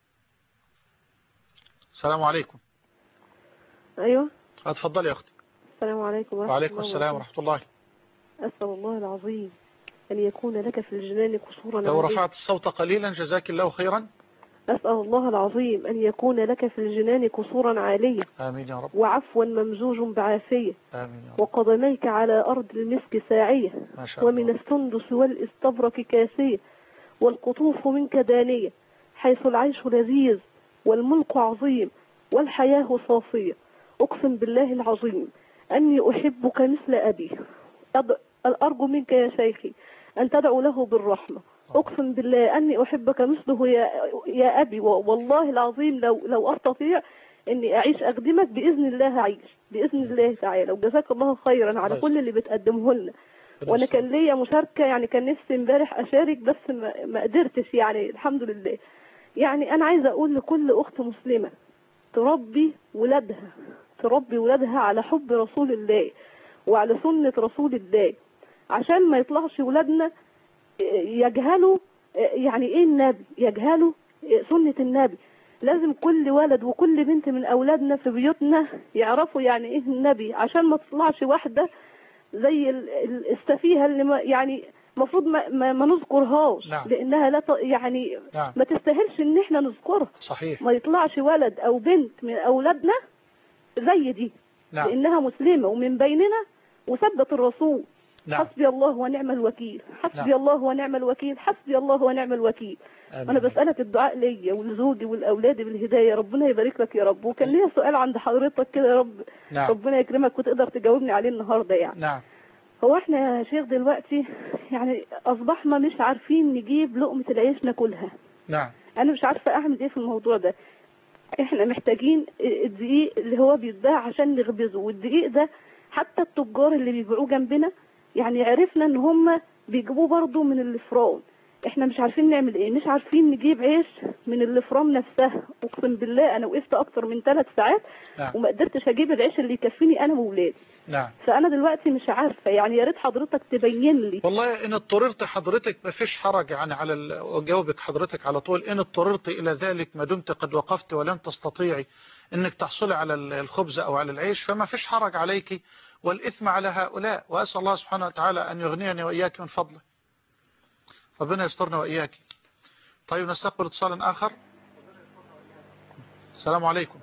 السلام عليكم. أيوة. اتفضلي يا أختي. السلام عليكم ورحمة وعليكم السلام ورحمة الله. أسأل الله العظيم أن يكون لك في الجنان قصورا. لو رفعت الصوت قليلا جزاك الله خيرا. أسأل الله العظيم أن يكون لك في الجنان قصورا عالية. آمين يا رب. وعفوا ممزوج بعافية. آمين يا رب. وقدميك على أرض المسك ساعية. ما شاء الله. ومن السندس والاستبرق كاسية. والقطوف منك دانية، حيث العيش لذيذ والملك عظيم والحياة صافية. أقسم بالله العظيم أني أحبك مثل أبي. أرجو منك يا شيخي أن تدعو له بالرحمة. أقسم بالله أني أحبك مثله يا أبي، والله العظيم لو أستطيع أني أعيش أخدمك بإذن الله أعيش بإذن الله تعالى. وجزاك الله خيرا على كل اللي بتقدمه لنا. وأنا كان ليا مشاركة، يعني كان نفسي امبارح أشارك بس ما قدرتش، يعني الحمد لله. يعني أنا عايزة أقول لكل أخت مسلمة تربي ولادها على حب رسول الله وعلى سنة رسول الله، عشان ما يطلعش ولادنا يجهلوا يعني ايه النبي، يجهلوا سنة النبي. لازم كل ولد وكل بنت من اولادنا في بيوتنا يعرفوا يعني ايه النبي، عشان ما تطلعش واحدة زي السفيهة اللي يعني المفروض ما نذكرهاش. نعم. لانها لا يعني نعم. ما تستاهلش ان احنا نذكرها. صحيح. ما يطلعش ولد او بنت من اولادنا زي دي. نعم. لانها مسلمة ومن بيننا وثبت الرسول. نعم. حسبي الله ونعم الوكيل، حسبي نعم. الله ونعم الوكيل، حسبي الله ونعم الوكيل. آمين. أنا بسألك الدعاء ليا ولزوجي والأولاد بالهداية، ربنا يبارك لك يا رب. وكان ليا سؤال عند حضرتك كده يا رب. نعم. ربنا يكرمك وتقدر تجاوبني عليه النهاردة يعني. نعم. هو احنا يا شيخ دلوقتي يعني أصبحنا مش عارفين نجيب لقمة العيش ناكلها. نعم. أنا مش عارفة أعمل إيه في الموضوع ده. احنا محتاجين الدقيق اللي هو بيتباع عشان نخبزه، والدقيق ده حتى التجار اللي بيبيعوه جنبنا يعني عرفنا ان هم بيجيبوه برضو من الفران. احنا مش عارفين نعمل ايه، مش عارفين نجيب عيش من الفران نفسها. اقسم بالله انا وقفت اكتر من 3 ساعات. نعم. وما قدرتش اجيب العيش اللي يكفيني انا وولادي. نعم. فانا دلوقتي مش عارفه، يعني يا ريت حضرتك تبين لي. والله ان اضطررت حضرتك ما فيش حرج يعني على اجاوبك حضرتك على طول. ان اضطررت الى ذلك ما دمت قد وقفت ولن تستطيعي انك تحصلي على الخبز او على العيش، فما فيش حرج عليك والإثم على هؤلاء. وأسأل الله سبحانه وتعالى أن يغنيني وإياك من فضله. ربنا يسترنا وإياك. طيب نستقبل اتصال آخر. السلام عليكم.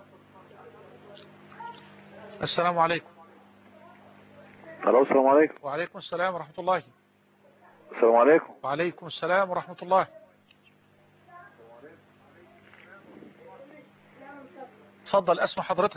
السلام عليكم. السلام عليكم. وعليكم السلام ورحمة الله. السلام عليكم. وعليكم السلام ورحمة الله. تفضل أسمع حضرتك.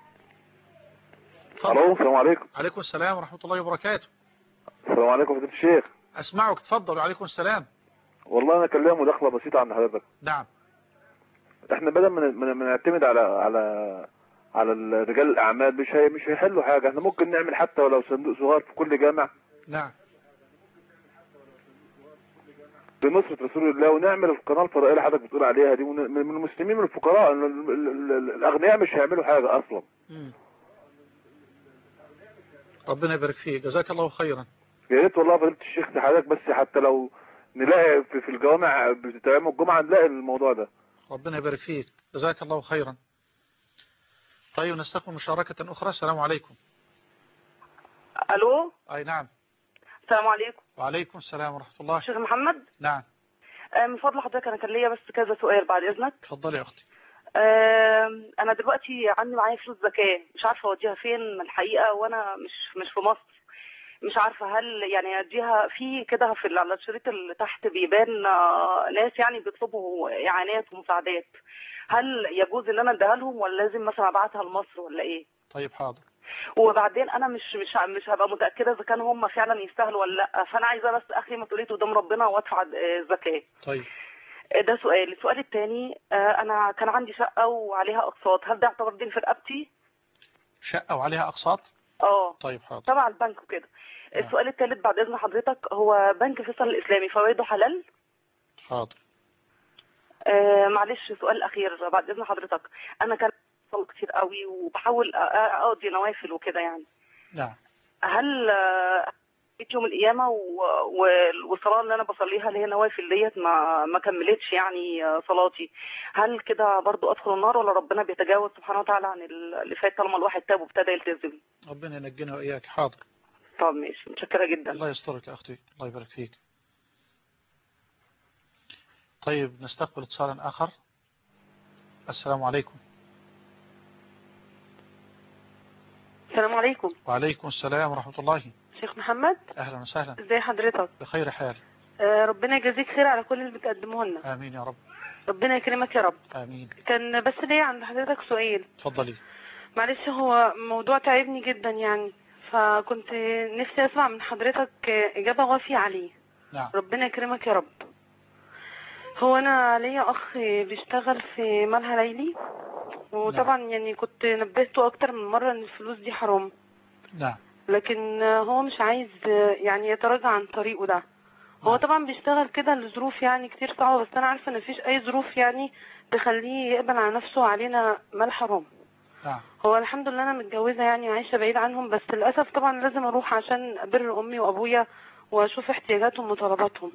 الو السلام عليكم. عليكم السلام ورحمة الله وبركاته. السلام عليكم فضيلة الشيخ. اسمعك تفضل. وعليكم السلام. والله انا كان ليا مداخلة بسيطة عند حضرتك. نعم. احنا بدل ما نعتمد على رجال الاعمال مش هيحلوا حاجة. احنا ممكن نعمل حتى ولو صندوق صغير في كل جامع. نعم. بنصرة رسول الله، ونعمل القناة الفضائية اللي حضرتك بتقول عليها دي من المسلمين من الفقراء. الاغنياء مش هيعملوا حاجة اصلا. ربنا يبارك فيك، جزاك الله خيرا. يا ريت والله فضيلة الشيخ حضرتك بس حتى لو نلاقي في الجوامع بتتعمل الجمعة نلاقي الموضوع ده. ربنا يبارك فيك، جزاك الله خيرا. طيب نستقبل مشاركة أخرى. السلام عليكم. ألو. أي نعم. السلام عليكم. وعليكم السلام ورحمة الله. شيخ محمد. نعم. من فضل حضرتك أنا كان ليا بس كذا سؤال بعد إذنك. اتفضلي يا أختي. أنا دلوقتي عندي معايا فلوس زكاة، مش عارفة أوديها فين الحقيقة، وأنا مش في مصر. مش عارفة هل يعني أديها في كده على الشريط اللي تحت بيبان ناس يعني بيطلبوا إعانات ومساعدات. هل يجوز إن أنا أديها لهم ولا لازم مثلا أبعتها لمصر ولا إيه؟ طيب حاضر. وبعدين أنا مش هبقى متأكدة إذا كانوا هم فعلا يستاهلوا ولا لأ، فأنا عايزة بس أخلي مسؤوليتي قدام ربنا وأدفع الزكاة. طيب. ده سؤال. السؤال الثاني، أنا كان عندي شقة وعليها أقساط، هل ده يعتبر دين في رقبتي؟ شقة وعليها أقساط؟ طيب حاضر. تبع البنك وكده. السؤال الثالث بعد إذن حضرتك، هو بنك فيصل الإسلامي فوائده حلال؟ حاضر. معلش سؤال أخير بعد إذن حضرتك، أنا كان بصلي كتير قوي وبحاول أقضي نوافل وكده يعني. نعم. هل يوم القيامة والصلاة اللي أنا بصليها اللي هي نوافل ديت ما كملتش يعني صلاتي، هل كده برضو أدخل النار ولا ربنا بيتجاوز سبحانه وتعالى عن اللي فات طالما الواحد تاب وابتدى يلتزم؟ ربنا ينجينا وإياك. حاضر. طب ماشي، متشكرة جدا. الله يسترك يا أختي، الله يبارك فيك. طيب نستقبل اتصالا آخر. السلام عليكم. السلام عليكم. وعليكم السلام ورحمة الله. شيخ محمد. أهلا وسهلا. ازي حضرتك؟ بخير حال. ربنا يجازيك خير على كل اللي بتقدمه لنا. امين يا رب. ربنا يكرمك يا رب. امين. كان بس ليا عند حضرتك سؤال. اتفضلي. معلش، هو موضوع تعبني جدا يعني، فكنت نفسي اسمع من حضرتك اجابة وافية عليه. نعم. ربنا يكرمك يا رب. هو انا ليا اخ بيشتغل في ملهى ليلي، وطبعا يعني كنت نبهته اكتر من مرة ان الفلوس دي حرام. نعم. لكن هو مش عايز يعني يتراجع عن طريقه ده. هو طبعا بيشتغل كده لظروف يعني كتير صعبة، بس انا عارفة ان مفيش اي ظروف يعني تخليه يقبل على نفسه وعلينا مال حرام. نعم. هو الحمد لله انا متجوزة يعني وعايشة بعيد عنهم، بس للأسف طبعا لازم اروح عشان ابر امي وابويا واشوف احتياجاتهم وطلباتهم.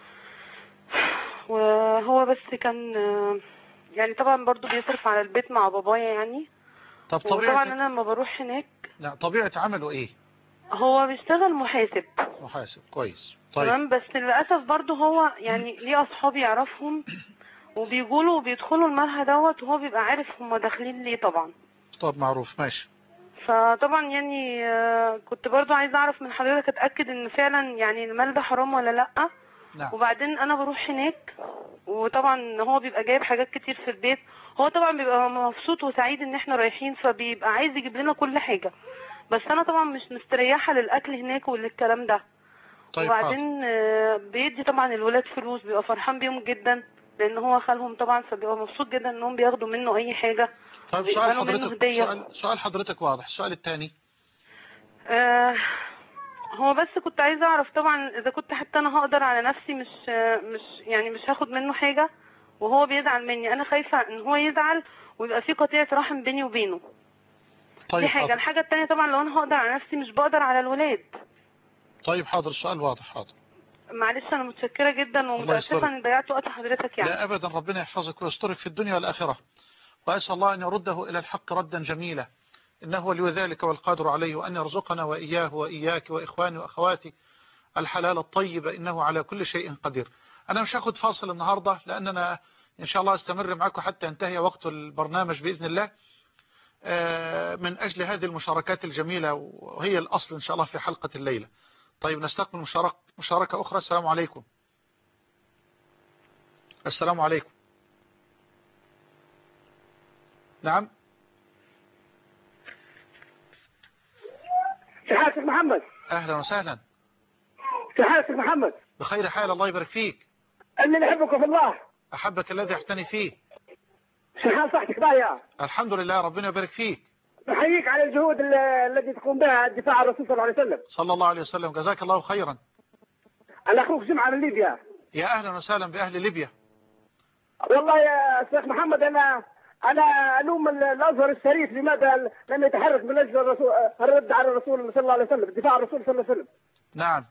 وهو بس كان يعني طبعا برضو بيصرف على البيت مع بابايا يعني. طب طبيعة وطبعا انا لما بروح هناك. لا، طبيعة عمله ايه؟ هو بيشتغل محاسب. محاسب، كويس. طيب تمام، بس للأسف برضو هو يعني ليه أصحاب يعرفهم وبيقولوا وبيدخلوا الملهى دوت، وهو بيبقى عارف هم داخلين ليه طبعا. طب معروف، ماشي. فطبعا يعني كنت برضو عايزة أعرف من حضرتك أتأكد إن فعلا يعني المال ده حرام ولا لأ. نعم. وبعدين أنا بروح هناك، وطبعا هو بيبقى جايب حاجات كتير في البيت. هو طبعا بيبقى مبسوط وسعيد إن احنا رايحين، فبيبقى عايز يجيب لنا كل حاجة، بس أنا طبعا مش مستريحة للأكل هناك وللكلام ده. طيب وبعدين بيدي طبعا الولاد فلوس، بيبقى فرحان بيهم جدا لان هو خالهم طبعا، فبيبقى مبسوط جدا انهم بياخدوا منه اي حاجه. طيب سؤال حضرتك واضح. السؤال الثاني هو بس كنت عايزه اعرف طبعا اذا كنت حتى انا هقدر على نفسي، مش هاخد منه حاجه وهو بيزعل مني. انا خايفه ان هو يزعل ويبقى في قطيعه رحم بيني وبينه. طيب دي حاجه. الحاجه الثانيه طبعا لو انا هقدر على نفسي مش بقدر على الولاد. طيب حاضر، السؤال واضح. حاضر. معلش انا متشكره جدا ومتاسفه اني ضيعت وقت حضرتك يعني. لا ابدا، ربنا يحفظك ويسترك في الدنيا والاخره، واسال الله ان يرده الى الحق ردا جميلا، انه ولي ذلك والقادر عليه، وان يرزقنا واياه واياك واخواني واخواتي الحلال الطيب، انه على كل شيء قدير. انا مش هاخد فاصل النهارده، لاننا ان شاء الله استمر معكم حتى ينتهي وقت البرنامج باذن الله، من اجل هذه المشاركات الجميله، وهي الاصل ان شاء الله في حلقه الليله. طيب نستقبل مشاركة أخرى. السلام عليكم. السلام عليكم. نعم. سحاسك محمد. أهلا وسهلا. سحاسك محمد. بخير حال، الله يبارك فيك. أني أحبك في الله. أحبك الذي احتني فيه. سحال صحتك بايا. الحمد لله، ربنا يبارك فيك. نحييك على الجهود التي تقوم بها الدفاع عن الرسول صلى الله عليه وسلم. صلى الله عليه وسلم، جزاك الله خيرا. أنا أخوك جمعة من ليبيا. يا أهلا وسهلا بأهل ليبيا. والله يا شيخ محمد، أنا ألوم الأزهر الشريف لماذا لم يتحرك من أجل الرد على الرسول صلى الله عليه وسلم، الدفاع عن الرسول صلى الله عليه وسلم. نعم.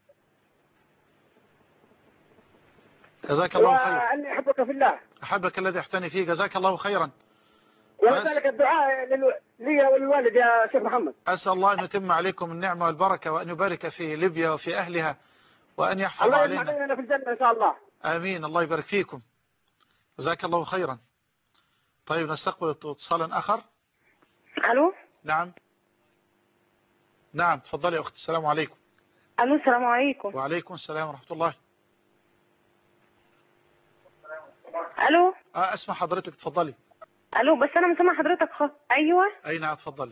جزاك الله خيرا. وأني أحبك في الله. أحبك الذي احتني فيه، جزاك الله خيرا. ولذلك الدعاء لي وللوالد يا شيخ محمد. أسأل الله أن يتم عليكم النعمة والبركة، وأن يبارك في ليبيا وفي أهلها، وأن يحفظ علينا. الله يجمعنا في الجنة إن شاء الله. آمين، الله يبارك فيكم. جزاك الله خيرا. طيب نستقبل اتصالا آخر. ألو. نعم. نعم تفضلي يا أختي. السلام عليكم. ألو. السلام عليكم. وعليكم السلام ورحمة الله. ألو. أسمع حضرتك، تفضلي. ألو، بس أنا مسمع حضرتك أيوة. أي نعم تفضلي.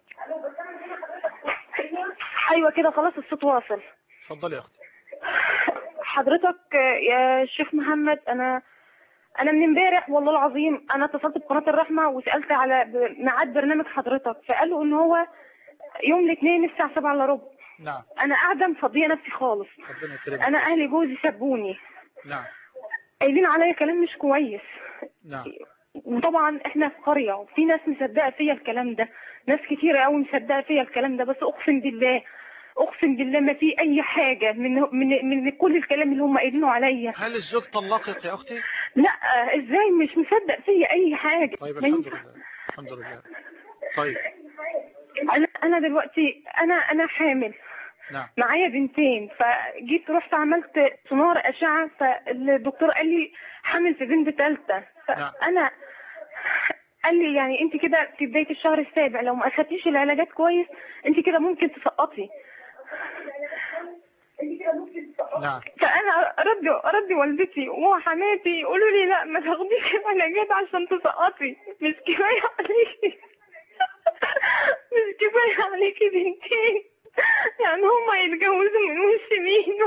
أيوة كده خلاص الصوت واصل. تفضلي يا أختي. حضرتك يا شيخ محمد، أنا من امبارح والله العظيم أنا اتصلت بقناة الرحمة وسألت على ميعاد برنامج حضرتك، فقالوا إن هو يوم الاثنين الساعة 7:15. نعم. أنا قاعدة مفضية نفسي خالص. ربنا يكرمك. أنا أهلي جوزي سابوني. نعم. قايلين عليا كلام مش كويس. نعم. وطبعا احنا في قرية وفي ناس مصدقة فيا الكلام ده، ناس كتيرة قوي مصدقة فيا الكلام ده، بس اقسم بالله ما في اي حاجة من كل الكلام اللي هم قايلينه عليا. هل الزوج طلقك يا اختي؟ لا، ازاي؟ مش مصدق فيا اي حاجة. طيب الحمد لله. الحمد لله. طيب انا دلوقتي انا حامل. نعم. معايا بنتين، فجيت رحت عملت سونار اشعة، فالدكتور قال لي حامل في بنت ثالثة. فانا قال لي يعني انت كده في بداية الشهر السابع لو ما اخدتيش العلاجات كويس انت كده ممكن تسقطي. نعم. فانا ردي والدتي وحماتي يقولوا لي لا ما تاخديش العلاجات عشان تسقطي، مش كفايه عليكي مش كفايه عليكي بنتين، يعني هما يتجوزوا من وش مين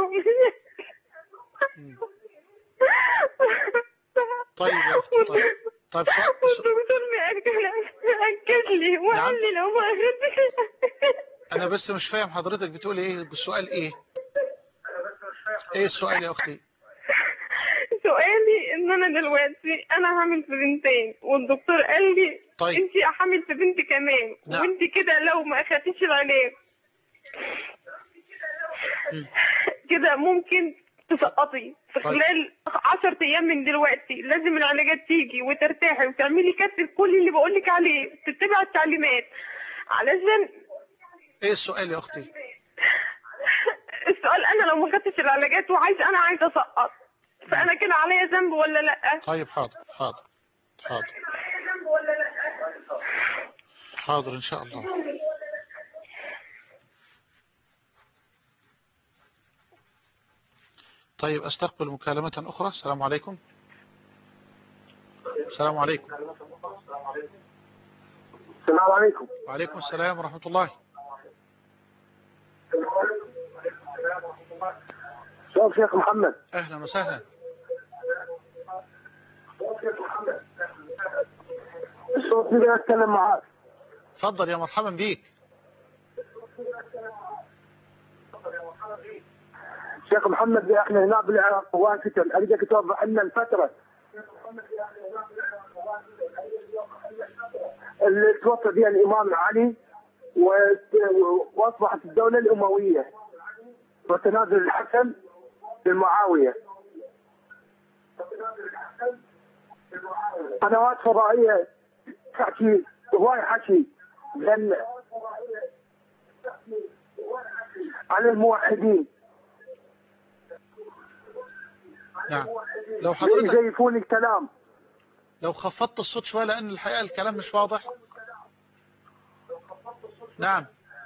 طيب يا اختي طيب والدكتور مأكد لي وقال لي لو ما أخدتش. انا بس مش فاهم حضرتك بتقول ايه بالسؤال ايه؟ ايه السؤال يا اختي؟ سؤالي ان انا دلوقتي انا هعمل في بنتين والدكتور قال لي طيب. انت هعمل في بنت كمان. نعم. وانت كده لو ما اخدتيش العلاج كده ممكن تسقطي في خلال 10 ايام من دلوقتي. لازم العلاجات تيجي وترتاحي وتعملي كتف كل اللي بقولك عليه، تتبع التعليمات علشان. ايه السؤال يا اختي؟ السؤال انا لو ما خدتش العلاجات انا عايزه اسقط، فانا كده عليا ذنب ولا لا؟ طيب حاضر حاضر ان شاء الله. طيب استقبل مكالمة اخرى. السلام عليكم. السلام عليكم. السلام عليكم. وعليكم السلام ورحمة الله. شوف شيخ محمد. اهلا وسهلا. الصوت بدي اتكلم معاك. تفضل يا مرحبا بيك. شيخ محمد احنا هنا بالعراق واسكن، اريدك توضح لنا الفتره اللي توفى فيها الامام علي واصبحت الدوله الامويه وتنازل الحسن لمعاويه. قنوات فضائيه تحكي هواي حكي عن الموحدين. نعم. لو حضرتك يزيفون الكلام. لو خفضت الصوت شوية لأن الحقيقة الكلام مش واضح. نعم.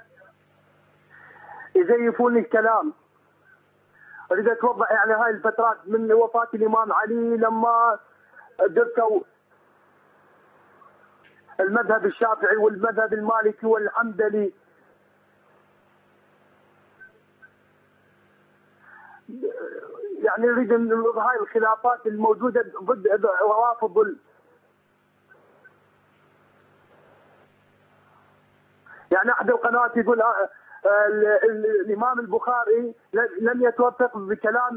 يزيفون الكلام. أريد توضح يعني هاي الفترات من وفاة الإمام علي لما درسوا المذهب الشافعي والمذهب المالكي والحنبلي، يعني نريد هاي الخلافات الموجودة ضد روافض يعني أحد القنوات يقول الإمام البخاري لم يتوافق بكلام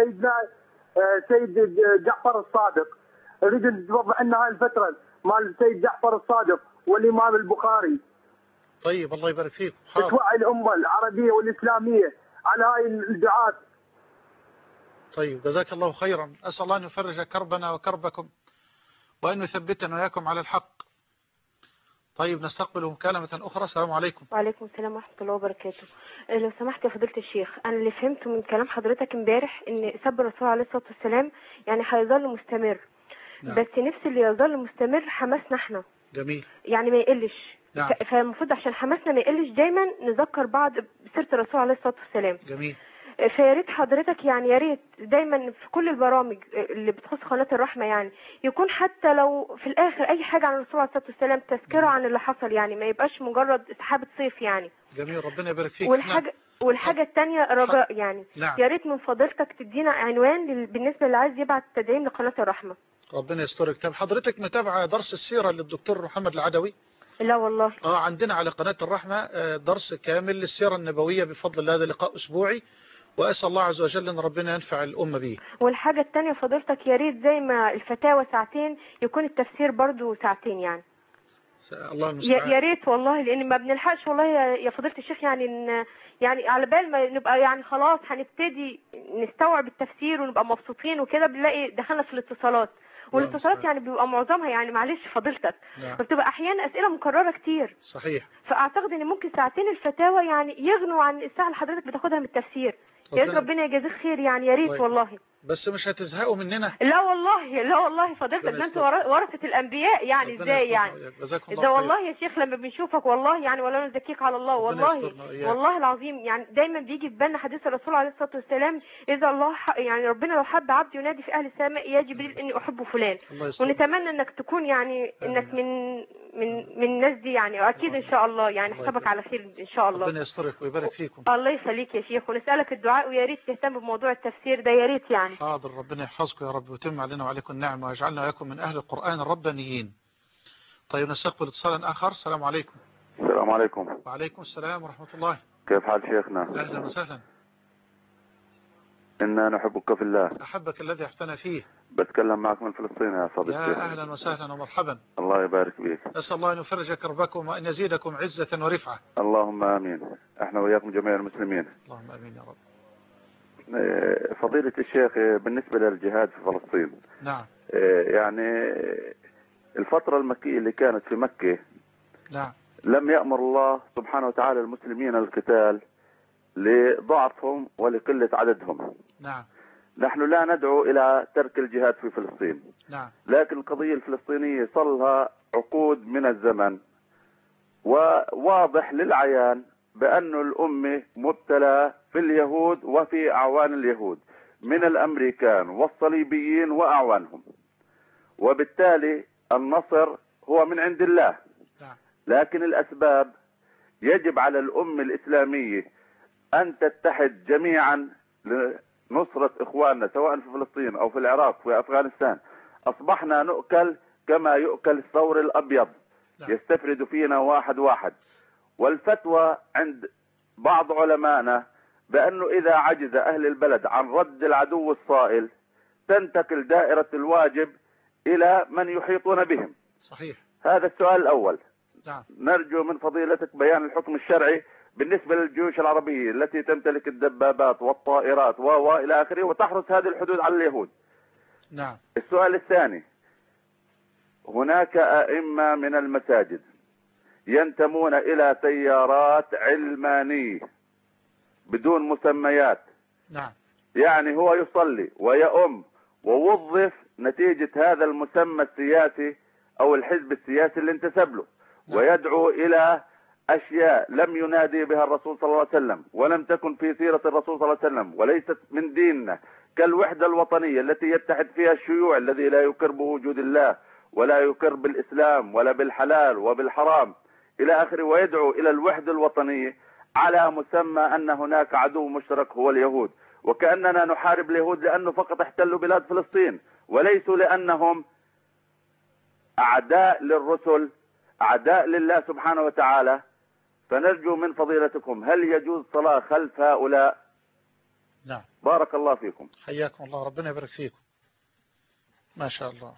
سيد جعفر الصادق. أريد أن توضح لنا هاي الفترة مال سيد جعفر الصادق والإمام البخاري. طيب الله يبارك فيك. توعي الأمة العربية والإسلامية على هاي الدعاة. طيب جزاك الله خيرا. أسأل الله أن يفرج كربنا وكربكم وأن يثبتنا وإياكم على الحق. طيب نستقبل مكالمة أخرى. السلام عليكم. وعليكم السلام ورحمة الله وبركاته. لو سمحت يا فضيلة الشيخ، أنا اللي فهمته من كلام حضرتك امبارح إن سب الرسول عليه الصلاة والسلام يعني هيظل مستمر. نعم. بس نفس اللي يظل مستمر حماسنا احنا. جميل. يعني ما يقلش. نعم. فالمفروض عشان حماسنا ما يقلش دايما نذكر بعض بسيرة الرسول عليه الصلاة والسلام. جميل. فيا ريت حضرتك يعني يا ريت دايما في كل البرامج اللي بتخص قناة الرحمة يعني يكون حتى لو في الآخر أي حاجة عن الرسول عليه الصلاة والسلام تذكره عن اللي حصل، يعني ما يبقاش مجرد سحابة صيف يعني. جميل ربنا يبارك فيك. والحاجة الثانية رجاء يعني. نعم. يا ريت من فضيلتك تدينا عنوان بالنسبة اللي عايز يبعت تدعيم لقناة الرحمة. ربنا يسترك. طب حضرتك متابعة درس السيرة للدكتور محمد العدوي؟ لا والله. عندنا على قناة الرحمة درس كامل للسيرة النبوية بفضل الله. هذا لقاء أسبوعي وأسأل الله عز وجل أن ربنا ينفع الأمة به. والحاجة الثانية فضيلتك يا ريت زي ما الفتاوى ساعتين يكون التفسير برضو ساعتين يعني. الله المستعان. يا ريت والله لأن ما بنلحقش والله يا فضيلة الشيخ يعني على بال ما نبقى يعني خلاص هنبتدي نستوعب التفسير ونبقى مبسوطين وكده بنلاقي دخلنا في الاتصالات، والاتصالات يعني بيبقى معظمها يعني معلش فضيلتك بتبقى أحيانا أسئلة مكررة كتير. صحيح. فأعتقد إن ممكن ساعتين الفتاوى يعني يغنوا عن الساعة اللي حضرتك بتاخدها من التفسير. يا ريت ربنا يجازيك خير يعني يا ريت والله. بس مش هتزهقوا مننا. لا والله لا والله فضيلتك، ده انتوا ورثة الانبياء يعني ازاي يعني؟ ده والله يا شيخ لما بنشوفك والله يعني ولا نزكيك على الله والله والله العظيم يعني دايما بيجي في بالنا حديث الرسول عليه الصلاة والسلام اذا الله يعني ربنا لو حب عبد ينادي في اهل السماء يا جبريل اني احب فلان، ونتمنى انك تكون يعني انك من الناس دي يعني، واكيد ان شاء الله يعني حسابك على خير ان شاء الله. ربنا يسترك ويبارك فيكم. الله يخليك يا شيخ، ونسألك الدعاء ويا ريت تهتم بموضوع التفسير ده يا ريت يعني. حاضر، ربنا يحفظكم يا رب ويتم علينا وعليكم النعمة ويجعلنا وياكم من أهل القرآن الربانيين. طيب نستقبل اتصالا آخر. السلام عليكم. السلام عليكم. وعليكم السلام ورحمة الله. كيف حال شيخنا؟ أهلا وسهلا. إنا نحبك في الله. أحبك الذي أحتنى فيه. بتكلم معك من فلسطين يا صديقي. يا أهلا وسهلا ومرحبا. الله يبارك فيك. أسأل الله أن يفرج كربكم وأن يزيدكم عزة ورفعة. اللهم آمين. احنا وياكم جميع المسلمين. اللهم آمين يا رب. فضيلة الشيخ، بالنسبة للجهاد في فلسطين. نعم. يعني الفترة المكية اللي كانت في مكة. نعم. لم يأمر الله سبحانه وتعالى المسلمين القتال لضعفهم ولقلة عددهم. نعم. نحن لا ندعو إلى ترك الجهاد في فلسطين. نعم. لكن القضية الفلسطينية صلها عقود من الزمن، وواضح للعيان بأن الأمة مبتلى في اليهود وفي أعوان اليهود من الأمريكان والصليبيين وأعوانهم، وبالتالي النصر هو من عند الله. لكن الأسباب يجب على الأمة الإسلامية أن تتحد جميعا لنصرة إخواننا سواء في فلسطين أو في العراق في أفغانستان. أصبحنا نؤكل كما يؤكل الثور الأبيض، يستفرد فينا واحد واحد. والفتوى عند بعض علمائنا بأنه إذا عجز أهل البلد عن رد العدو الصائل تنتقل دائرة الواجب إلى من يحيطون بهم. صحيح. هذا السؤال الأول. نعم. نرجو من فضيلتك بيان الحكم الشرعي بالنسبة للجيوش العربية التي تمتلك الدبابات والطائرات وإلى آخره وتحرس هذه الحدود على اليهود. نعم. السؤال الثاني، هناك أئمة من المساجد ينتمون إلى تيارات علمانية بدون مسميات. نعم. يعني هو يصلي ويؤم ووظف نتيجة هذا المسمى السياسي أو الحزب السياسي اللي انتسب له. نعم. ويدعو إلى أشياء لم ينادي بها الرسول صلى الله عليه وسلم ولم تكن في سيرة الرسول صلى الله عليه وسلم وليست من ديننا، كالوحدة الوطنية التي يتحد فيها الشيوع الذي لا يقر بوجود الله ولا يقر بالإسلام ولا بالحلال وبالحرام إلى آخره، ويدعو إلى الوحدة الوطنية على مسمى أن هناك عدو مشترك هو اليهود، وكأننا نحارب اليهود لأنه فقط احتلوا بلاد فلسطين وليسوا لأنهم أعداء للرسل أعداء لله سبحانه وتعالى. فنرجو من فضيلتكم هل يجوز صلاة خلف هؤلاء؟ نعم. بارك الله فيكم. حياكم الله، ربنا يبارك فيكم. ما شاء الله.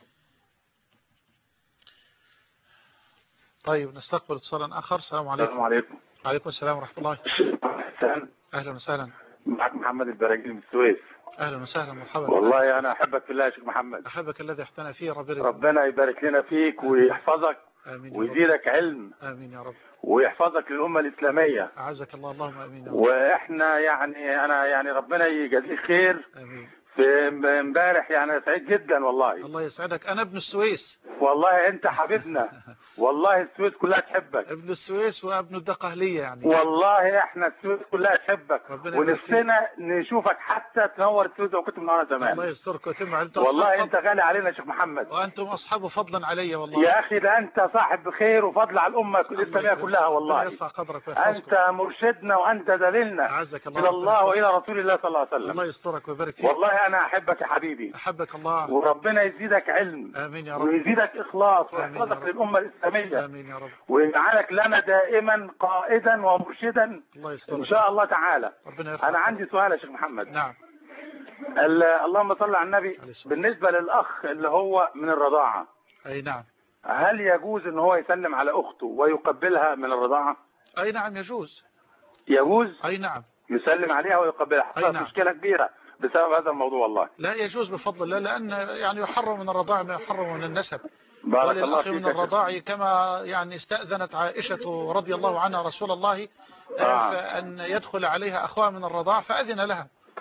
طيب نستقبل اتصالا آخر. السلام عليكم. السلام عليكم. وعليكم السلام ورحمة الله. حسن. أهلا وسهلا. معك محمد البراجيل من السويس. أهلا وسهلا مرحبا. والله أنا أحبك في الله يا شيخ محمد. أحبك الذي احتنى فيه ربنا يبارك لنا فيك ويحفظك. آمين. ويزيدك علم. آمين يا رب. ويحفظك للأمة الإسلامية. أعزك الله. اللهم آمين يا رب. وإحنا يعني أنا يعني ربنا يجازيك خير. آمين. في امبارح يعني سعيد جدا والله. الله يسعدك. أنا ابن السويس. والله أنت حبيبنا. والله السويس كلها تحبك. ابن السويس وابن الدقهلية يعني. والله احنا السويس كلها تحبك ونفسنا نشوفك حتى تنور السويس لو كنت من هنا زمان. الله يسترك ويتم عليك. والله انت غالي علينا يا شيخ محمد. وانتم اصحاب فضلا علي والله. يا اخي ده انت صاحب خير وفضل على الامه الاسلاميه كلها والله. يرفع قدرك ويحفظك. انت مرشدنا وانت دليلنا. اعزك الله. الى الله والى رسول الله صلى الله عليه وسلم. الله يسترك ويبارك فيك. والله انا احبك يا حبيبي. احبك الله. وربنا يزيدك علم. امين يا رب. ويزيدك اخلاص ويحفظك للامه الاسلاميه. امين يا رب. ويجعلك لنا دائما قائدا ومرشدا الله يسترك ان شاء الله تعالى. ربنا انا عندي سؤال يا شيخ محمد. نعم. اللهم صل على النبي. بالنسبه للاخ اللي هو من الرضاعه. اي نعم. هل يجوز ان هو يسلم على اخته ويقبلها من الرضاعه؟ اي نعم يجوز. يجوز؟ اي نعم. يسلم عليها ويقبلها. حصلت نعم. مشكله كبيره بسبب هذا الموضوع والله. لا يجوز بفضل الله، لأن يعني يحرم من الرضاعة ما يحرم من النسب. بارك الله فيك. من الرضاع كما يعني استأذنت عائشة رضي الله عنها رسول الله أن يدخل عليها أخوها من الرضاع فأذن لها